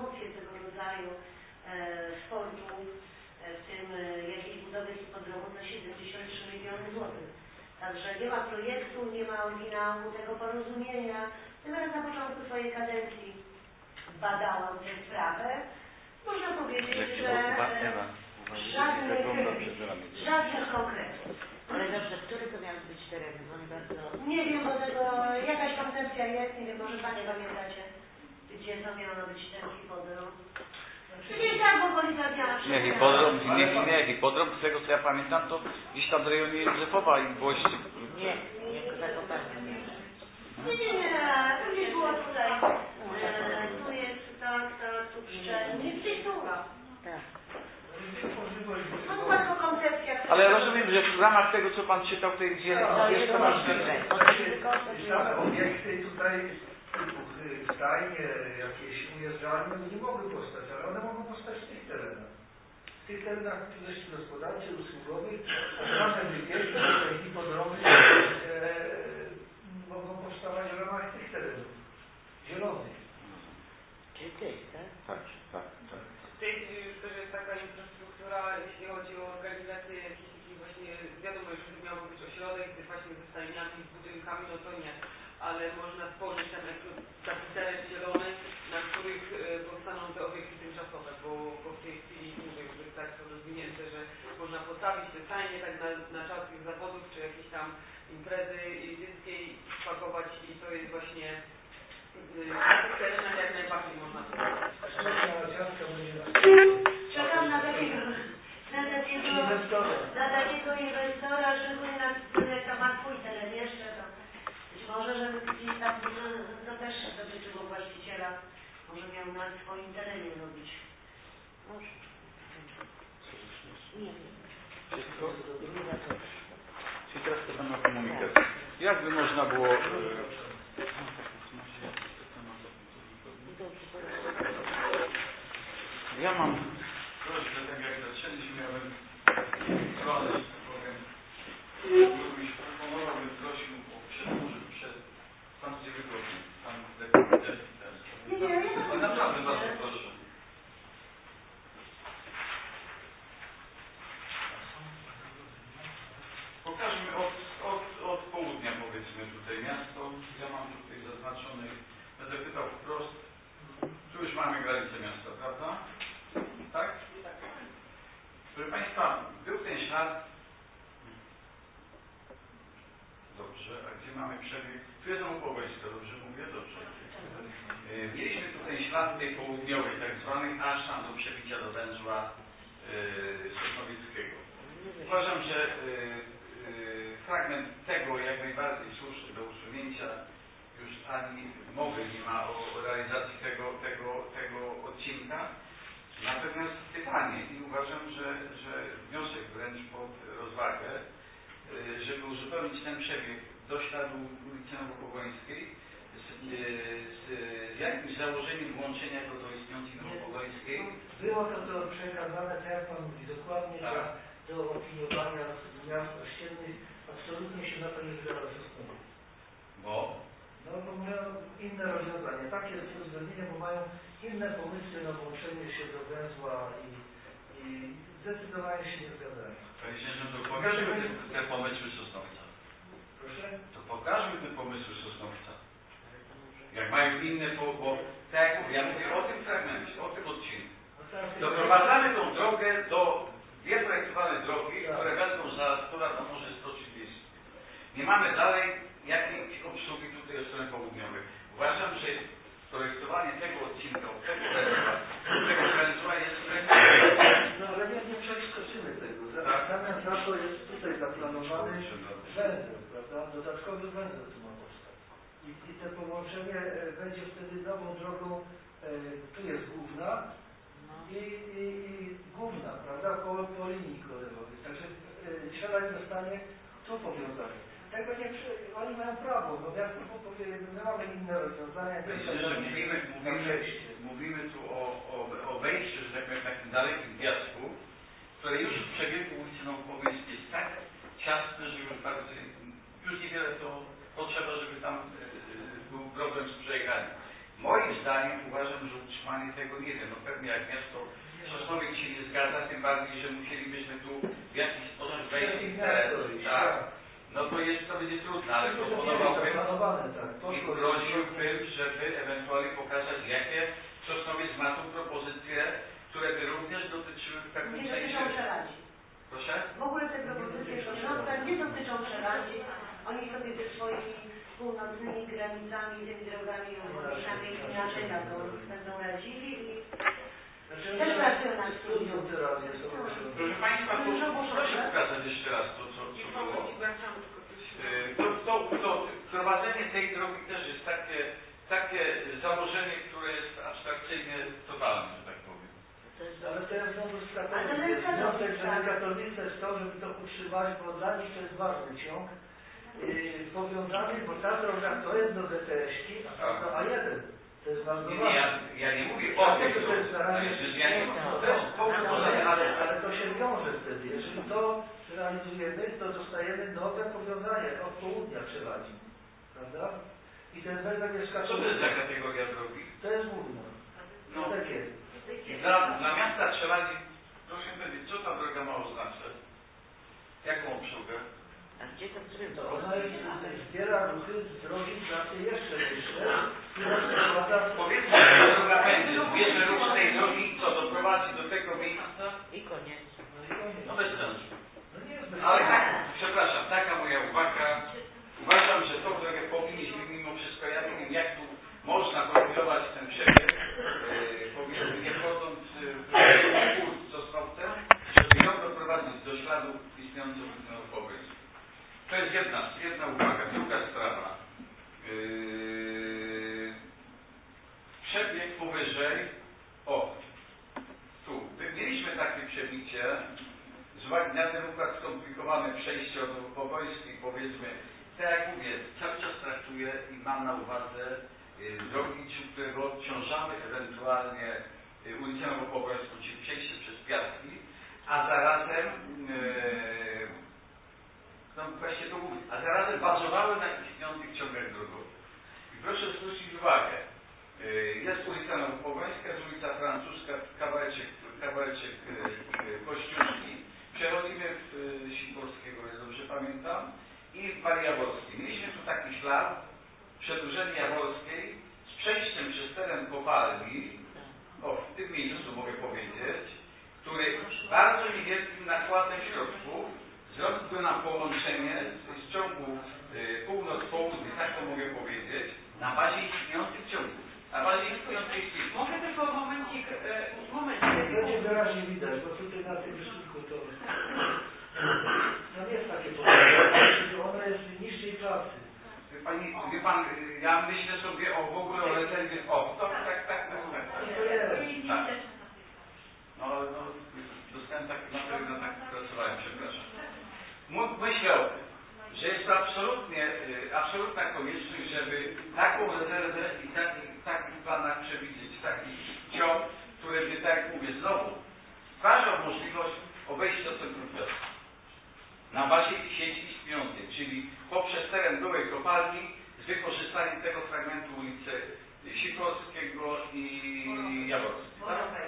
promocję tego rodzaju sportu, w tym jakiejś budowy hipodromu za 73 miliony złotych. Także nie ma projektu, nie ma oryginału tego porozumienia. Natomiast na początku swojej kadencji badałam tę sprawę. Można powiedzieć, że żadnych konkretów. Ale dobrze, który to miał być teren? Bo nie bardzo... Nie wiem, bo tego jakaś koncepcja jest, nie wiem, może Panie pamiętacie, gdzie to miało być ten hipodrom. Gdzieś tak w okolicach Białego. Nie, hipodrom, z tego co ja pamiętam, to gdzieś tam w rejonie Józefowa i Włości. Nie, Zakopane. Nie, to gdzieś było tutaj. Tu jest tak, tu Pszczelnik, gdzieś tu. Tak. No była to koncepcja. Ale rozumiem, że w ramach tego, co Pan czytał, to jest to możliwe. Same obiekty tutaj, typu stajnie, jakieś ujeżdżalnie, nie mogły powstać, ale one mogą powstać w tych terenach. W tych terenach aktywności gospodarczej, usługowych, same wybiegi, te hipodromy mogą powstawać w ramach tych terenów zielonych. Czyli tych, tak? Tak. W tej chwili już też jest taka infrastruktura, jeśli chodzi o organizację jakichś takich właśnie, wiadomo, że miałby być ośrodek właśnie ze stajniami, z budynkami, no to nie, ale można stworzyć tam taki teren zielony, na których powstaną te obiekty tymczasowe, bo w tej chwili mówię, że tak są rozwinięte, że można postawić te stajnie tak na czas tych zawodów, czy jakieś tam imprezy jeździeckiej, spakować i to jest właśnie w terenach jak najbardziej można to zrobić. Czekam na takiego inwestora, żeby jak tam ma swój teren jeszcze, to być może, żeby gdzieś tam to też dotyczyło właściciela, może miał na swoim terenie robić. Może. Nie wiem. Wszystko? Czyli teraz to na komunikacji. Jakby można było... Ja mam prośbę, tak jak zaczęliśmy, miałem stronę, że tak powiem, byś proponowałbym, prosił o przedłużę przed tam, gdzie wygodnie, tam lepiej. Naprawdę bardzo proszę. Pokażmy od południa, powiedzmy, tutaj miasto. Ja mam tutaj zaznaczony, będę pytał wprost. Tu już mamy granicę miasta, prawda? Tak? Proszę Państwa, był ten ślad. Dobrze, a gdzie mamy przebieg? Tu jest Opołońska, dobrze mówię? Dobrze. Mieliśmy tutaj ślad tej południowej, tak zwanej, aż tam do przebicia do węzła Sosnowieckiego. Uważam, że fragment tego jak najbardziej słuszny do usunięcia, już ani mowy nie ma o realizacji tego odcinka. Natomiast pytanie i uważam, że wniosek wręcz pod rozwagę, żeby uzupełnić ten przebieg do śladu ulicy Nowopogońskiej z jakimś założeniem włączenia go do istniejącej Nowopogońskiej. Było to przekazane, tak jak Pan mówi, dokładnie do opiniowania miast ościennych. Absolutnie się na to nie zgadza ze strony. Bo? No bo mają inne rozwiązania. Takie jest uwzględnienie, bo mają inne pomysły na włączenie się do węzła i zdecydowanie się nie zgadzają. Panie Księże, to pokażmy te pomysły Sosnowca. Proszę? To pokażmy te pomysły Sosnowca. Jak mają inne, bo tak jak mówię, ja mówię o tym fragmencie, o tym odcinku. Doprowadzamy tą drogę do dwie projektowane drogi, które będą za która to może 130. Nie mamy dalej jakiejś obsługi tutaj od strony południowej. Uważam, że projektowanie tego odcinka, tego węzła jest no ale nie przeskoczymy tego. Zamiast za to jest tutaj zaplanowany węzeł, prawda? Dodatkowy węzeł tu ma powstać. I te połączenie będzie wtedy nową drogą, tu jest główna i główna, prawda? Po linii kolejowej. Także siada zostanie tu powiązane. Tego nie, oni mają prawo, no miasto powie, my mamy inne rozwiązania. Mówimy tu o wejściu, że tak powiem, takim dalekim wjazdu, które już w przebiegu ulicy Nowopogońskiej jest tak ciasne, że już niewiele to potrzeba, żeby tam był problem z przejechaniem. Moim zdaniem uważam, że utrzymanie tego, nie wiem, no pewnie jak miasto Sosnowiec się nie zgadza, tym bardziej, że musielibyśmy tu w jakiś sposób wejść w interes, tak? No to jest, to będzie trudne, ale proponowałbym i prosiłbym, żeby ewentualnie pokazać, jakie Sosnowiec ma tu propozycje, które by również dotyczyły w pewnym Nie sensie... dotyczą Przeradzi. Proszę? W ogóle te propozycje w Sosnowcach nie dotyczą Przeradzi. Oni sobie ze swoimi północnymi granicami, tymi drogami obwodnicami inaczej będą radzili i też pracują nad studium. Proszę Państwa, proszę pokazać jeszcze raz to, co było. To prowadzenie tej drogi też jest takie założenie, które jest abstrakcyjnie totalne, że tak powiem. Ale to jest znowu z Katowicem jest to, żeby to utrzymać, bo dla nich to jest ważny ciąg powiązany, bo ta droga to jest do DTS-ki, a ta do A1. To jest bardzo ważne. Ja nie mówię o tym, to jest na razie, ale to się wiąże wtedy. Jeżeli to realizujemy, to dostajemy nowe powiązanie od południa Przeradzi. Prawda? I ten węzeł jest Co to jest za kategoria drogi? To jest główna. No. Takie. Dla miasta Przeradzi, proszę powiedzieć, co ta droga ma oznaczać? Jaką obsługę? A gdzie to w którym to? Ona zbiera ruchy z drogi klasy jeszcze wyższe, która sprowadza... Powiedzmy, że droga będzie, bierze ruch z tej drogi, co doprowadzi do tego miejsca? I koniec. No bez sensu. No nie jest bez Ale sensu. tak, przepraszam, taka moja uwaga. Uważam, że tą drogę powinniśmy mimo wszystko, ja nie wiem jak tu można profilować ten przebieg, powiedzmy nie wchodząc w kurs Sosnowcem, żeby ją doprowadzić do śladu istniejących w Pogońsku. To jest jedna uwaga. Druga sprawa. Przebieg powyżej, tu. Mieliśmy takie przebicie, z uwagi na ten układ skomplikowany przejście od Pogońskiej, powiedzmy, tak jak mówię, cały czas traktuję i mam na uwadze drogi, którego odciążamy ewentualnie ulicę Nowopogońską, czyli przejście przez Piastki, a zarazem no właśnie to mówię, a zarazem bazowały na istniejących ciągach drogowych. I proszę zwrócić uwagę, jest ulica Nowopogońska, jest ulica Francuska, kawałeczek Kościuszki, przechodzimy w Sikorskiego, jak dobrze pamiętam, i w Marii Jaworskiej. Mieliśmy tu taki ślad, przedłużenie Jaworskiej z przejściem przez teren kopalni, w tym miejscu mogę powiedzieć, który bardzo niewielkim nakładem środków zrobił go na połączenie z ciągu północ-południe, tak to mogę powiedzieć, na bazie istniejących ciągów. Na bazie istniejącej sieci. Mogę tylko momencik. Będzie wyraźnie widać, bo tutaj na tym rysunku to jest takie połączenie, ono jest niższej klasy. Wie pan, ja myślę sobie w ogóle o rezerwie. Tak. No, dostałem tak, na tak pracowałem, przepraszam. Myślę o tym, że jest to absolutna konieczność, żeby taką rezerwę i w takich planach przewidzieć, taki ciąg, który by, tak jak mówię, znowu stwarzał możliwość obejścia centrum miasta. Na bazie sieci istniejącej, czyli poprzez teren byłej kopalni z wykorzystaniem tego fragmentu ulicy Sikorskiego i Jaworskiej.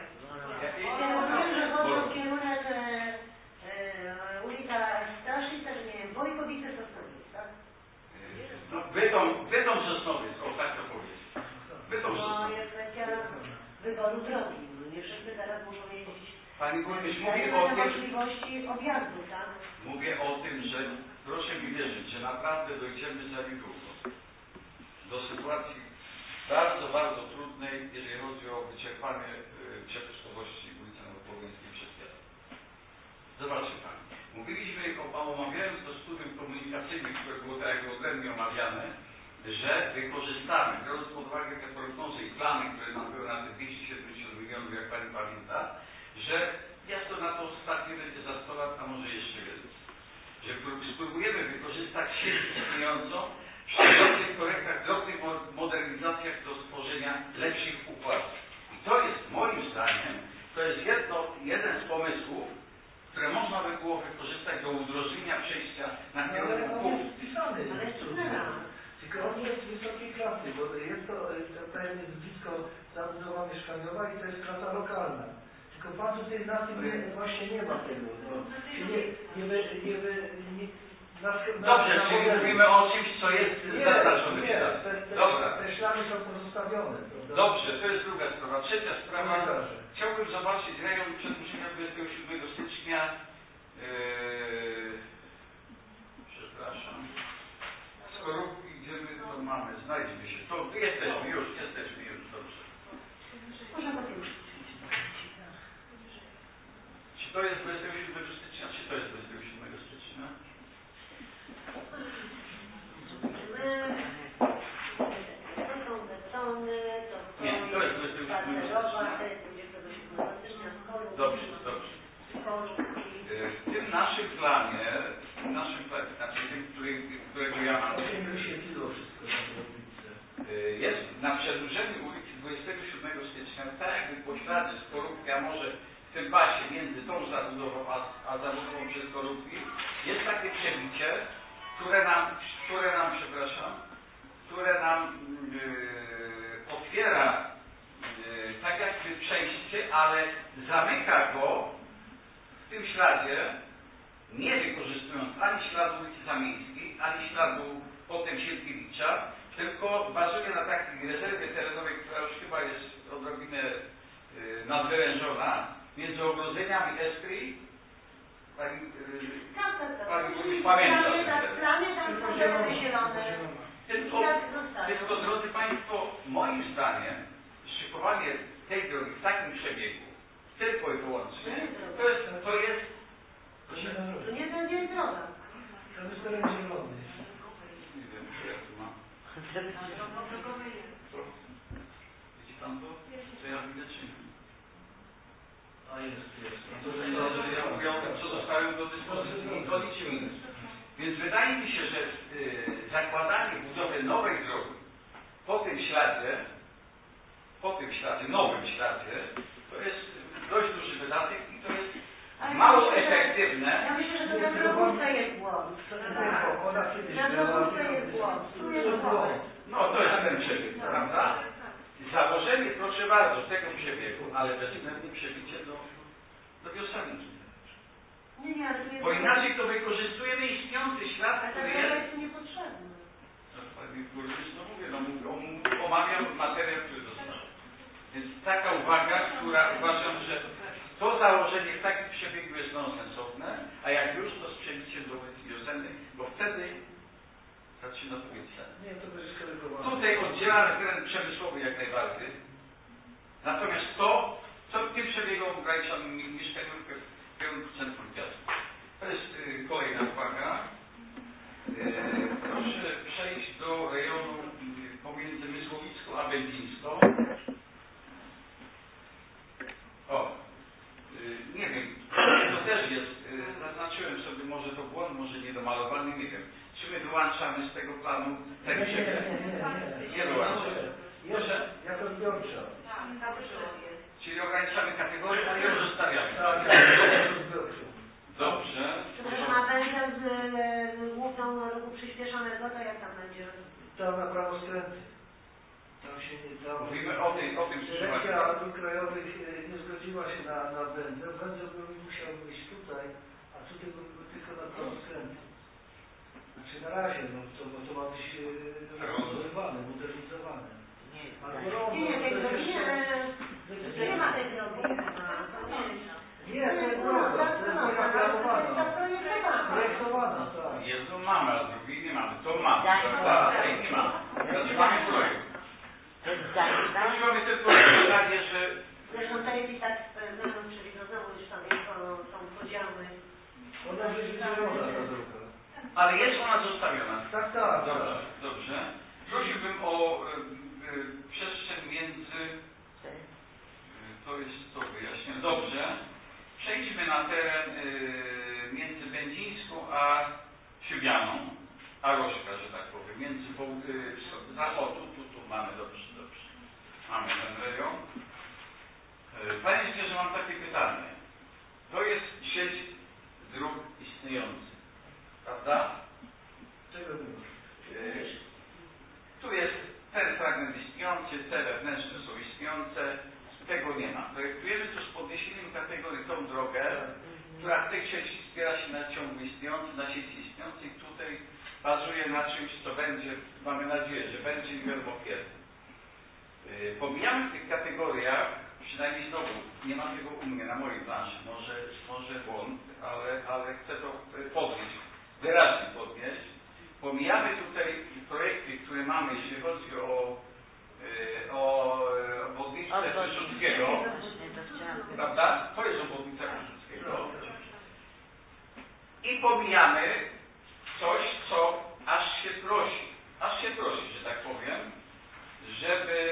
Kierunek ulica Straszyca, nie wiem, Wojkowice Sosnowiec, tak? No, Bytom Sosnowiec, tak to powiedzieć. Bytom Sosnowiec. No jest kwestia wyboru drogi. Nie wszyscy teraz muszą jeździć. Pani burmistrz, mówię o tym, możliwości objazdu, tak? mówię o tym, że proszę mi wierzyć, że naprawdę dojdziemy za niedługo do sytuacji bardzo, bardzo trudnej, jeżeli chodzi o wyczerpanie przepustowości ulicy Nowopogońskiej przez miasto. Zobaczcie Pani, mówiliśmy, omawiając to studium komunikacyjne, które było tak jak odrębnie omawiane, że wykorzystamy, biorąc pod uwagę te prognozy i plany, które nam były na te 270 milionów, jak Pani pamięta, że miasto na to ostatnie będzie za 100 lat, a może jeszcze więcej. Że spróbujemy wykorzystać sieć istniejącą przy drobnych korektach, drobnych modernizacjach do stworzenia lepszych układów. I to jest moim zdaniem, to jest jeden z pomysłów, które można by było wykorzystać do udrożnienia przejścia na kierunku. Ale on jest wpisany. Ale jest trudna. Tylko on jest wysokiej klasy, bo jest to, ten jest blisko zabudowa mieszkaniowa i to jest klasa lokalna. Tylko pan tutaj na tym właśnie nie ma tego. Dobrze, czyli mówimy o czymś, co jest zaznaczone. Te ślady są pozostawione. Prawda? Dobrze, to jest druga sprawa. Trzecia sprawa. Chciałbym zobaczyć rejon przedłużenia 27 stycznia. Przepraszam. Skorupki, gdzie my to mamy? Znajdźmy się. To jesteśmy już, dobrze. Czy to jest 27 stycznia, czy to jest 27 stycznia? Nie, to jest 27 stycznia. Dobrze. W tym naszym planie, znaczy tym, którego ja mam, jest na przedłużeniu ulicy 27 stycznia, tak jakby pośladzy Skorupki, a może w tym pasie między tą zabudową a zabudową przez Skorupki, jest takie przebicie, które nam otwiera tak jakby przejście, ale zamyka go w tym śladzie, nie wykorzystując ani śladu ulicy Zamieńskiej, ani śladu potem Sienkiewicza, tylko bazuje na takiej rezerwie terenowej, która już chyba jest odrobinę nadwyrężona, między ogrodzeniami Esprit. Pani burmistrz pamięta. Tylko, drodzy Państwo, moim zdaniem szykowanie tej drogi w takim przebiegu, tylko i wyłącznie, to jest To nie będzie droga. To jest teren zielony. Nie wiem, czy ja tu mam. Widzi Pan to? Co ja widzę, czy nie? A jest. Ja mówię o tym, co zostałem do dyspozycji i to nic minus. Więc wydaje mi się, że zakładanie budowy nowej drogi po tym śladzie, nowym śladzie, to jest dość duży wydatek i to jest mało efektywne. Ja myślę, że to na drogówce jest błąd. Na drogówce jest błąd. Tu jest błąd. No to jest ten przebieg, prawda? Założenie, proszę bardzo, tego przebiegu, ale bezwzględnie przebicie do Wiosenki. Nie, ale tu jest... Bo inaczej to wykorzystujemy istniejący ślad, A który ta jest... jest niepotrzebna. Pani burmistrz, no mówię, omawiam materiał, który dostał. Więc taka uwaga, która uważam, że to założenie w takim przebiegu jest nonsensowne, a jak już to z przebiciem do ulicy Wiosennej, bo wtedy zaczyna to być sens. Nie, to będzie skorygowane. Tutaj oddzielamy teren przemysłowy jak najbardziej. Natomiast to, co tym przebiegom ograniczamy mieszkaniówkę w kierunku centrum miasta. To jest kolejna uwaga. Proszę przejść do rejonu pomiędzy Mysłowicką a Będzińską. Nie wiem, to też jest, zaznaczyłem sobie, może to błąd, może niedomalowany, nie wiem. Czy my wyłączamy z tego planu ten przebieg? Nie wyłączamy. Jeszcze jako zbiorcza. Czyli ograniczamy kategorię, ale ją zostawiamy. Tak, jako zbiorcza. Dobrze. Przepraszam, a węzeł z główną ruchu przyspieszonego, to jak tam będzie? Tam na prawo skręty. Tam się nie dało. Mówimy o tym Dyrekcja dróg krajowych nie zgodziła się na węzeł. Węzeł musiał być tutaj, a tutaj był tylko na prawo skręty. Znaczy na razie, no bo to ma być rekonstruowane, modernizowane. Nie, tej drogi nie ma tej drogi. Nie, to jest droga, to jest droga planowana. Projektowana, tak. Jedną mamy, a drugiej nie mamy. To mamy, prawda? A tej nie mamy. Znaczy mamy projekt. Chodzi mamy tylko o zdanie, że... Zresztą to jest i tak będą przewidozowo już sobie są podziały. Ona będzie zielona ta droga. Ale jest ona zostawiona. Tak. Dobrze. Prosiłbym o przestrzeń między... To jest to wyjaśnione. Dobrze. Przejdźmy na teren między Będzińską a Siubianą, a Rożka, że tak powiem. Między tu mamy, dobrze. Mamy ten rejon. Panie inżynierze, mam takie pytanie. To jest sieć dróg istniejących, prawda? Czego mówisz? która w tej sieci wspiera się na ciągu istniejący, na sieci istniejącej, tutaj bazuje na czymś, co będzie, mamy nadzieję, że będzie wielomopierny. Pomijamy w tych kategoriach, przynajmniej znowu, nie ma tego u mnie na mojej planszy, może błąd, ale chcę to podnieść, wyraźnie podnieść. Pomijamy tutaj projekty, które mamy, jeśli chodzi o obwodnicę Piłsudskiego, prawda? To jest obwodnica Piłsudskiego. I pomijamy coś, co aż się prosi, że tak powiem, żeby...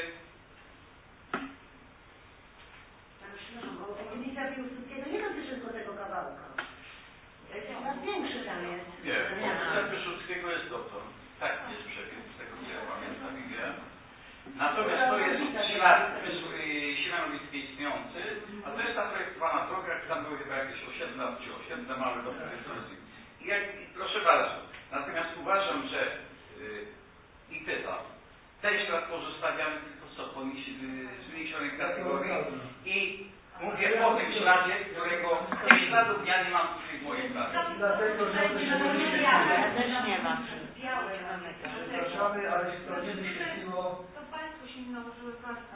Obwodnica Piłsudskiego nie dotyczy tylko tego kawałka. Jest większy tam jest. Nie, obwodnica Piłsudskiego jest dotąd. Tak jest przebieg, z tego co ja pamiętam i wiem. Natomiast to jest Siemianowickie istniejący, a to jest ta projektowana droga, tam były chyba jakieś osiedla małe do Piłsudskiego. I proszę bardzo, natomiast uważam, że i pytam, ten ślad pozostawiamy tylko co po zmniejszonej kategorii i mówię o tym śladzie, którego tych śladów ja nie mam tutaj w mojej pracy. Dlatego, że Ja też nie mam. przepraszamy, ale się to nie wyświetliło. To Państwo się nałożyły pracę.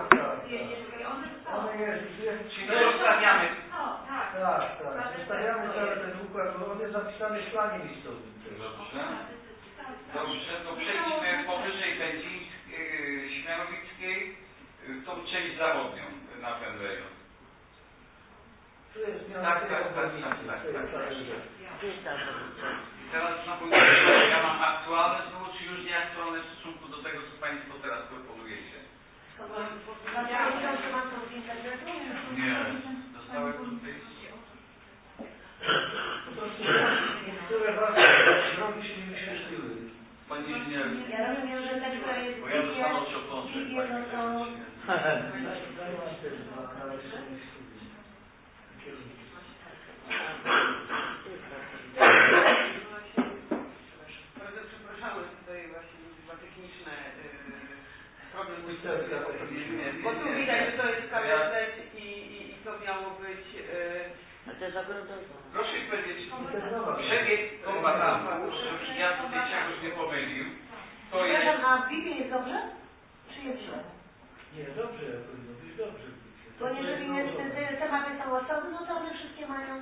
One jest. Czyli zostawiamy. Tak. Tak. Zostawiamy cały ten układ, bo on jest zapisany w planie miejscowym. Dobrze, to przejdźmy powyżej Siemianowickiej, tą część zachodnią na ten rejon. Tu jest Tak. Teraz znowu ja mam aktualne znowu, czy już nieaktualne w stosunku do tego, co Państwo teraz proponujecie? Nie, dostałem tutaj... Po prostu niektóre ważne drogi się nie wyświetliły. Pani inżynier, Ja rozumiem, że ta, która jest bo ja dostaną się oplączek. Bardzo przepraszamy, tutaj właśnie chyba techniczne problem. Bo tu widać, że to jest karetlet i to miało być... A to jest ogrodowe. Proszę powiedzieć, przebieg kombatantów, żeby ja tutaj czegoś nie pomylił, to jest... Przepraszam, a w BIP jest dobrze? Czy jest źle? Nie, dobrze, powinno być dobrze. Bo jeżeli jest, te tematy są osobne, no to one wszystkie mają...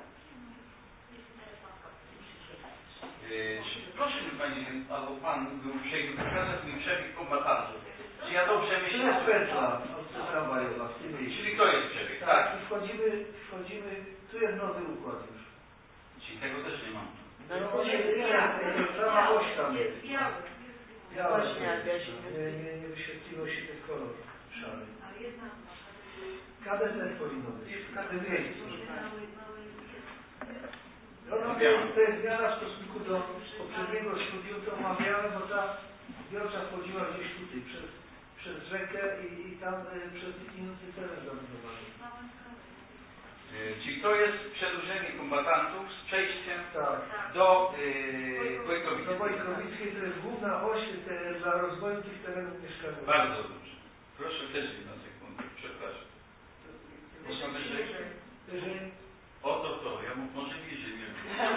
Proszę mi Pani, albo Pan był uprzejmy wykazać mi przebieg kombatantów. Czy ja dobrze myślę? To jest Petla, tramwajowa w tym miejscu. Czyli to jest przebieg, tak? I wchodzimy, tu jest nowy układ już. Czyli tego też nie mam. No prawa oś tam jest. Białe. Nie wyświetliło się ten kolor szary. KDZ powinno być, w każdym miejscu. To jest zmiana w stosunku do poprzedniego studium, to omawiałem, bo ta zbiorcza wchodziła gdzieś tutaj, przez rzekę i tam przez istniejący teren zabudowany. Czyli to jest przedłużenie kombatantów z przejściem do Wojkowickiej. Do Wojkowickiej to jest główna oś dla rozwoju tych terenów mieszkaniowych. Bardzo dobrze. Proszę też na sekundę, przepraszam. Można wyżej? To. Ja może bliżej, nie wiem.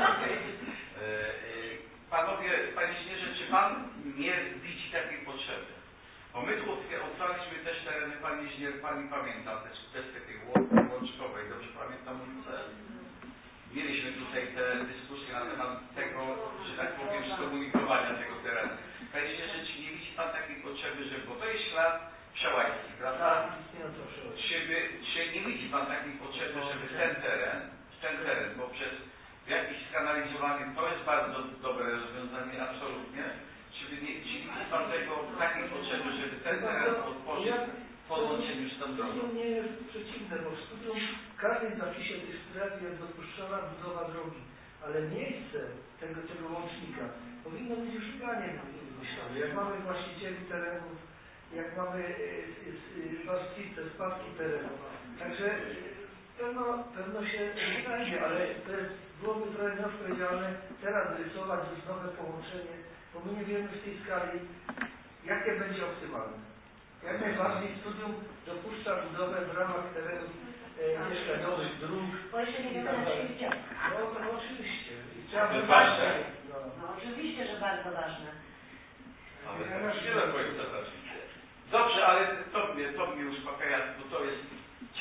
Panowie, Panie Inżynierze, czy Pan nie widzi takiej potrzeby? Bo my tu otwarliśmy też tereny, Pani Inżynier, Pani pamięta, też tej Łączkowej, dobrze pamiętam ulicę? Mieliśmy tutaj te dyskusje na temat tego, że tak powiem, skomunikowania tego terenu. Panie Inżynierze, czy nie widzi Pan takiej potrzeby, że, bo to jest ślad przełajski, prawda? Czy nie widzi Pan takiej potrzeby, żeby ten teren, bo przez jakieś skanalizowanie to jest bardzo dobre rozwiązanie, absolutnie. Czy widzi Pan takiej potrzeby, żeby ten teren otworzyć w podłączeniu z tą drogą? Studium nie jest przeciwne, bo w studium w każdym zapisie tej strefy jest dopuszczona budowa drogi, ale miejsce tego łącznika powinno być już w planie myślane. Jak mamy właścicieli terenów, jak mamy właściciele, spadki terenu. Także pewno się znajdzie, ale byłoby trochę nieodpowiedzialne teraz rysować już nowe połączenie, bo my nie wiemy w tej skali, jakie będzie optymalne. Jak najbardziej studium dopuszcza budowę w ramach terenów mieszkaniowych, dróg. Bo jeszcze nie wiemy, na czyich dział. No oczywiście. I trzeba To jest ważne. No oczywiście, że bardzo ważne. Ale tak nie do końca ważne. Dobrze, ale to mnie uspokaja, bo to jest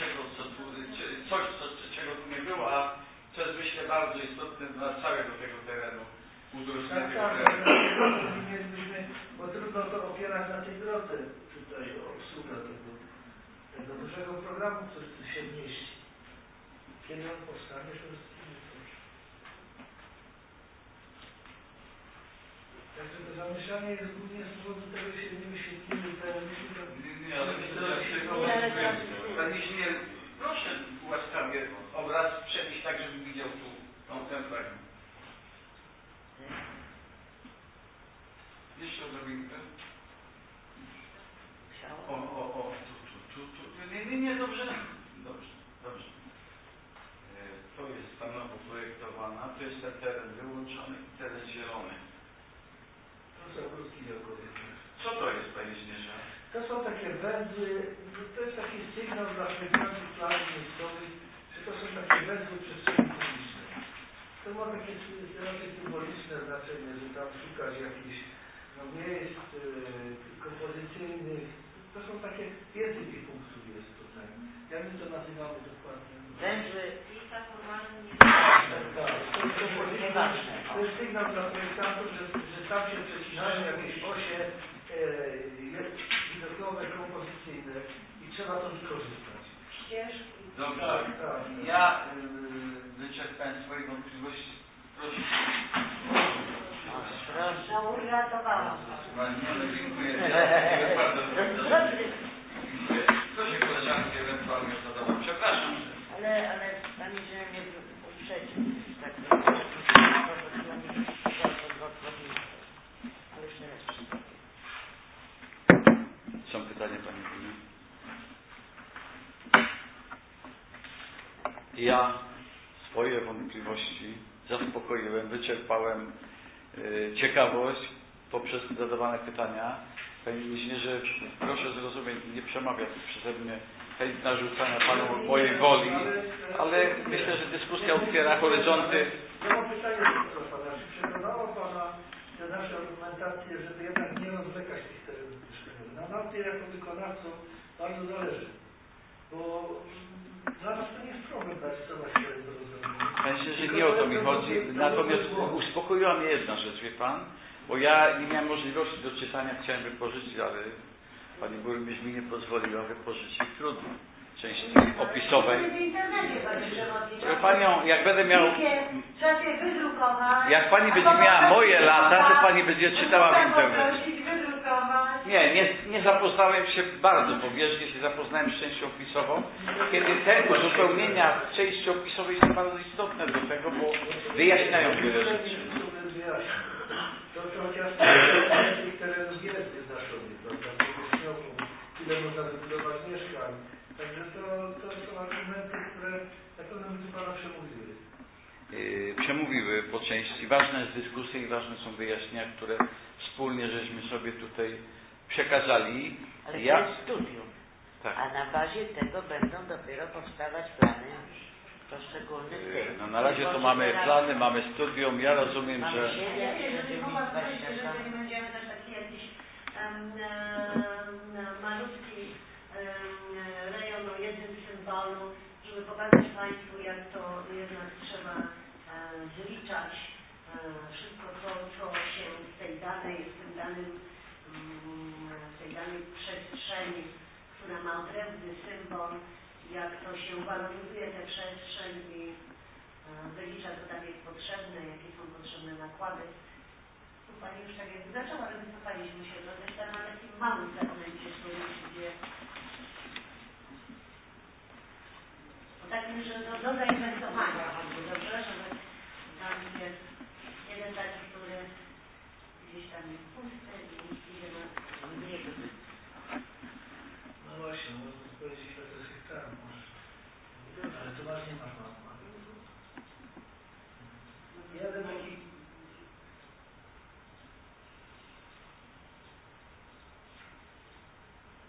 czego tu nie było, a co jest myślę bardzo istotne dla całego tego terenu. Tak, bo trudno to opierać na tej drodze tutaj obsługa tego dużego programu, który tu się mieści. Kiedy on powstanie, to jest inny proszę. Także to zamieszanie jest głównie z powodu tego, że się nie wyświetliły te myśli. Nie, ale myślę, że tego Panie Inżynier, proszę łaskawie obraz przenieść tak, żebym widział tu ten fragment. Jeszcze odrobinkę. Nie, dobrze. To jest stanowo projektowana, to jest ten teren wyłączony i teren zielony. To są krótki działkowie. Co to jest, Panie Inżynierze? To są takie węzły, to jest taki sygnał dla projektantów planów miejscowych, że to są takie węzły przestrzeni publicznej. To ma takie raczej symboliczne znaczenie, że tam szukać jakichś miejsc kompozycyjnych. To są takie, więcej tych punktów jest tutaj. Jak my to nazywamy dokładnie? Węzły. Lista formalna nie Tak, to jest sygnał dla projektantów, że tam się przecinają jakieś osie widokowe, kompozycyjne i trzeba to wykorzystać. Ścieżki. Dobrze. Tak. Ja wyczerpałem swoje wątpliwości. Proszę. Proszę. No uratowałam. Dziękuję. Bardzo proszę koleżanki ewentualnie o zadanie. Przepraszam. Ale Pani się nie uprzedził. Tak, ale jeszcze raz. Są pytania, Panie Wójcie? Ja swoje wątpliwości zaspokoiłem, wyczerpałem ciekawość poprzez zadawane pytania. Panie Inżynierze, proszę zrozumieć, nie przemawia tu przeze mnie chęć narzucania Panu mojej woli, ale myślę, że dyskusja otwiera horyzonty. Ja mam pytanie do Pana. Czy przekonało Pana te nasze argumentacje, żeby jednak nie rozwlekać tych terenów mieszkaniowych? Nam na tym jako wykonawcom bardzo zależy, bo dla nas to nie jest problem zarejestrować teren do rozwiązania. Myślę, że nie o to mi chodzi, natomiast uspokoiła mnie jedna rzecz, wie Pan, bo ja nie miałem możliwości do czytania, chciałem wypożyczyć, ale Pani Burmistrz mi nie pozwoliła wypożyczyć. Trudno. Części opisowej. Proszę Panią, jak będę miał... Trzeba się wydrukować. Jak Pani będzie miała moje lata, to Pani będzie czytała w internecie. Nie zapoznałem się bardzo pobieżnie, się zapoznałem z częścią opisową, kiedy te uzupełnienia w części opisowej są bardzo istotne do tego, bo wyjaśniają wiele rzeczy. To chociaż tych terenów jest wyznaczony, prawda? Ile można wybudować mieszkań. Także to są argumenty, które na pewno do Pana przemówiły. Przemówiły po części. Ważna jest dyskusja i ważne są wyjaśnienia, które wspólnie żeśmy sobie tutaj przekazali. Ale to jest studium. Tak. A na bazie tego będą dopiero powstawać plany poszczególnych tych. No na razie to mamy plany, mamy studium. Ja rozumiem, mamy że... Ja wiem, że nie mogła powiedzieć, że jeżeli będziemy też taki jakiś malutki rejon o jednym symbolu, żeby pokazać Państwu, jak to jednak trzeba zliczać wszystko to, co się w tej danej przestrzeni, która ma odrębny symbol, jak to się waloryzuje tę przestrzeń i wylicza, co tam jest potrzebne, jakie są potrzebne nakłady. Tu Pani już tak jakby zaczęła, ale wycofaliśmy się do też tam na takim małym segmencie, który gdzie o takim, że do zainwestowania chodzi, dobrze, żeby tam jest jeden taki, który gdzieś tam jest pusty i idzie na nie. No właśnie, można powiedzieć, że to jest hektarów masz. Ale to masz, nie masz mapy. Jeden taki...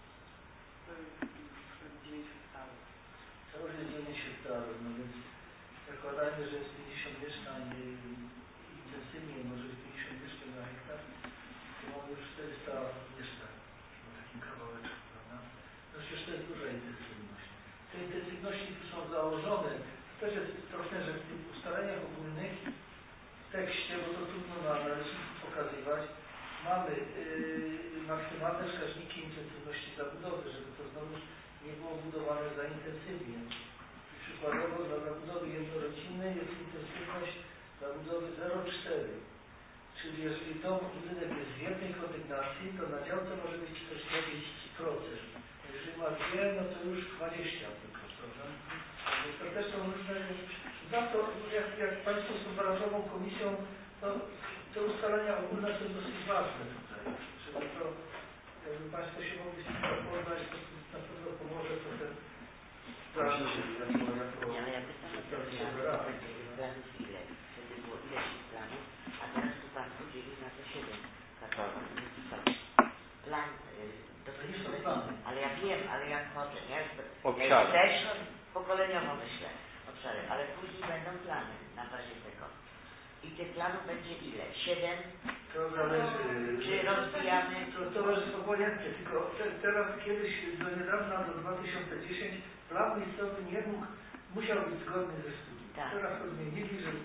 To już jest 9 hektarów, no więc zakładajmy, że jest 50 mieszkań intensywnie, może 50 mieszkań na hektar, to mamy już 400 mieszkań na takim kawałeczku, prawda? No przecież to jest duża intensywność. Te intensywności tu są założone. To też jest trochę, że w tych ustaleniach ogólnych w tekście, bo to trudno na rysunku pokazywać, mamy maksymalne wskaźniki intensywności zabudowy, żeby to znowu nie było budowane za intensywnie. Przykładowo dla zabudowy jednorodzinnej jest intensywność zabudowy 0,4. Czyli jeżeli budynek jest w jednej kondygnacji, to na działce może być coś 10%. Jeżeli ma dwie, no to już 20 tylko, prawda? Więc to też są różne... Za to, jak Państwo są branżową komisją, to te ustalenia ogólne są dosyć ważne tutaj. Czyli to, jakby Państwo się mogli z tym zapoznać, to na pewno pomoże to ten plan. Ale ja pytam o te planów ile? Wtedy było ileś planów, a teraz tu Pan podzielił na to 7 kategorii. Plan ale ja wiem, ale ja chodzę, nie? Ja też pokoleniowo myślę obszary, ale później będą plany na bazie tego. I tych planów będzie ile? 7? To zależy. Czy rozwijamy? To jest obojętnie, tylko teraz kiedyś do niedawna, do 2010 plan miejscowy nie mógł, musiał być zgodny ze studium. Tak. Teraz to zmienili, że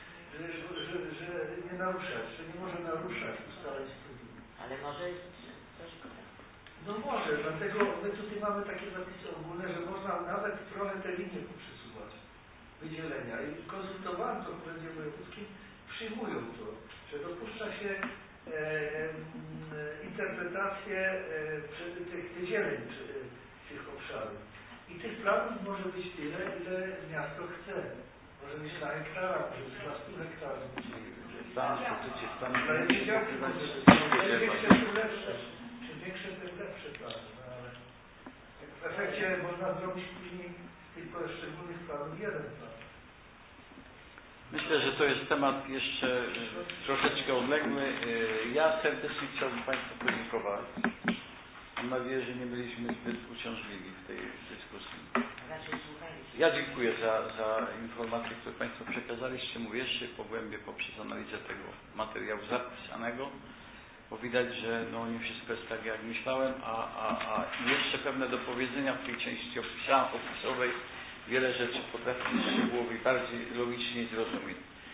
nie naruszać, że nie może naruszać ustaleń studium. Ale może jest coś... No może, dlatego my tutaj mamy takie zapisy ogólne, że można nawet trochę te linie poprzesuwać, wydzielenia. I konsultowałem to w Urzędzie Wojewódzkim, przyjmują to, że dopuszcza się interpretację tych wydzieleń tych obszarów. I tych planów może być tyle, ile miasto chce. Może być na hektara, może być na 100 hektarów. Ale wiedziałki może być. Tym lepsze. Czym większe, tym lepsze plany. No, ale w efekcie można zrobić później z tych poszczególnych planów jeden plan. Myślę, że to jest temat jeszcze troszeczkę odległy. Ja serdecznie chciałbym Państwu podziękować. Mam nadzieję, że nie byliśmy zbyt uciążliwi w tej dyskusji. Ja dziękuję za informacje, które Państwo przekazaliście. Mówię, jeszcze pogłębię poprzez analizę tego materiału zapisanego, bo widać, że no, nie wszystko jest tak, jak myślałem, a jeszcze pewne do powiedzenia w tej części opisowej. Wiele rzeczy potrafi szczegółowo i bardziej logicznie zrozumieć.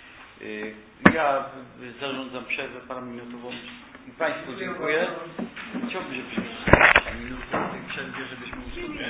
Ja zarządzam przerwę parominutową i Państwu dziękuję. Chciałbym, żebyśmy zostali minutę w tej przerwie, żebyśmy uzgodnili.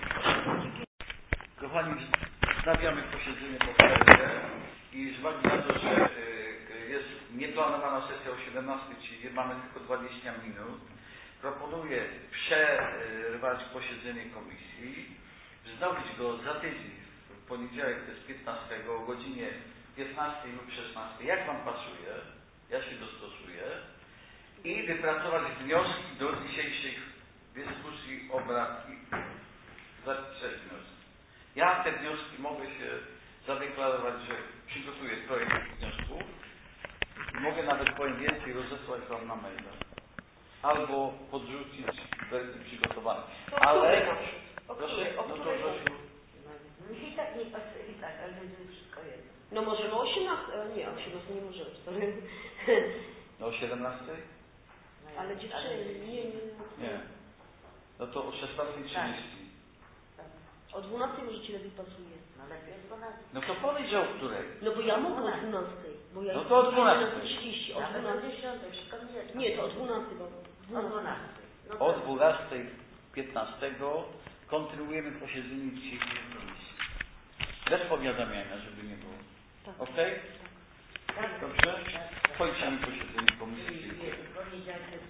Kochani, wznawiamy posiedzenie po przerwie i z uwagi na to, że jest nieplanowana sesja o 17, czyli mamy tylko 20 minut, proponuję przerwać posiedzenie komisji, wznowić go za tydzień, w poniedziałek, to jest 15, o godzinie 15 lub 16, jak Wam pasuje, ja się dostosuję, i wypracować wnioski do dzisiejszych dyskusji, obrad i zapisać wnioski. Ja te wnioski mogę się zadeklarować, że przygotuję projekt wniosków, mogę nawet, powiem więcej, rozesłać Wam na maila, albo podrzucić wersję przygotowaną. Ale proszę, no to mi tak nie pasuje, i tak, ale będzie wszystko jedno. No możemy o 18, nie, o 18 nie możemy, sorry. No o 17? Ale dziewczyny, nie. No to o 16:30. Tak. O 12 może Ci lepiej pasuje. No lepiej o 12. No to powiedz, o której? No bo ja mogę o 12. Bo ja no to o 12. 30, o 12. Nawet o 10, wszystko mi jest. Nie, to o 12, bo o 12. No o 12:15 kontynuujemy posiedzenie dzisiejszej komisji. Bez powiadamiania, żeby nie było. tak. Okej? Tak. Dobrze? Kończymy posiedzenie komisji. W poniedziałek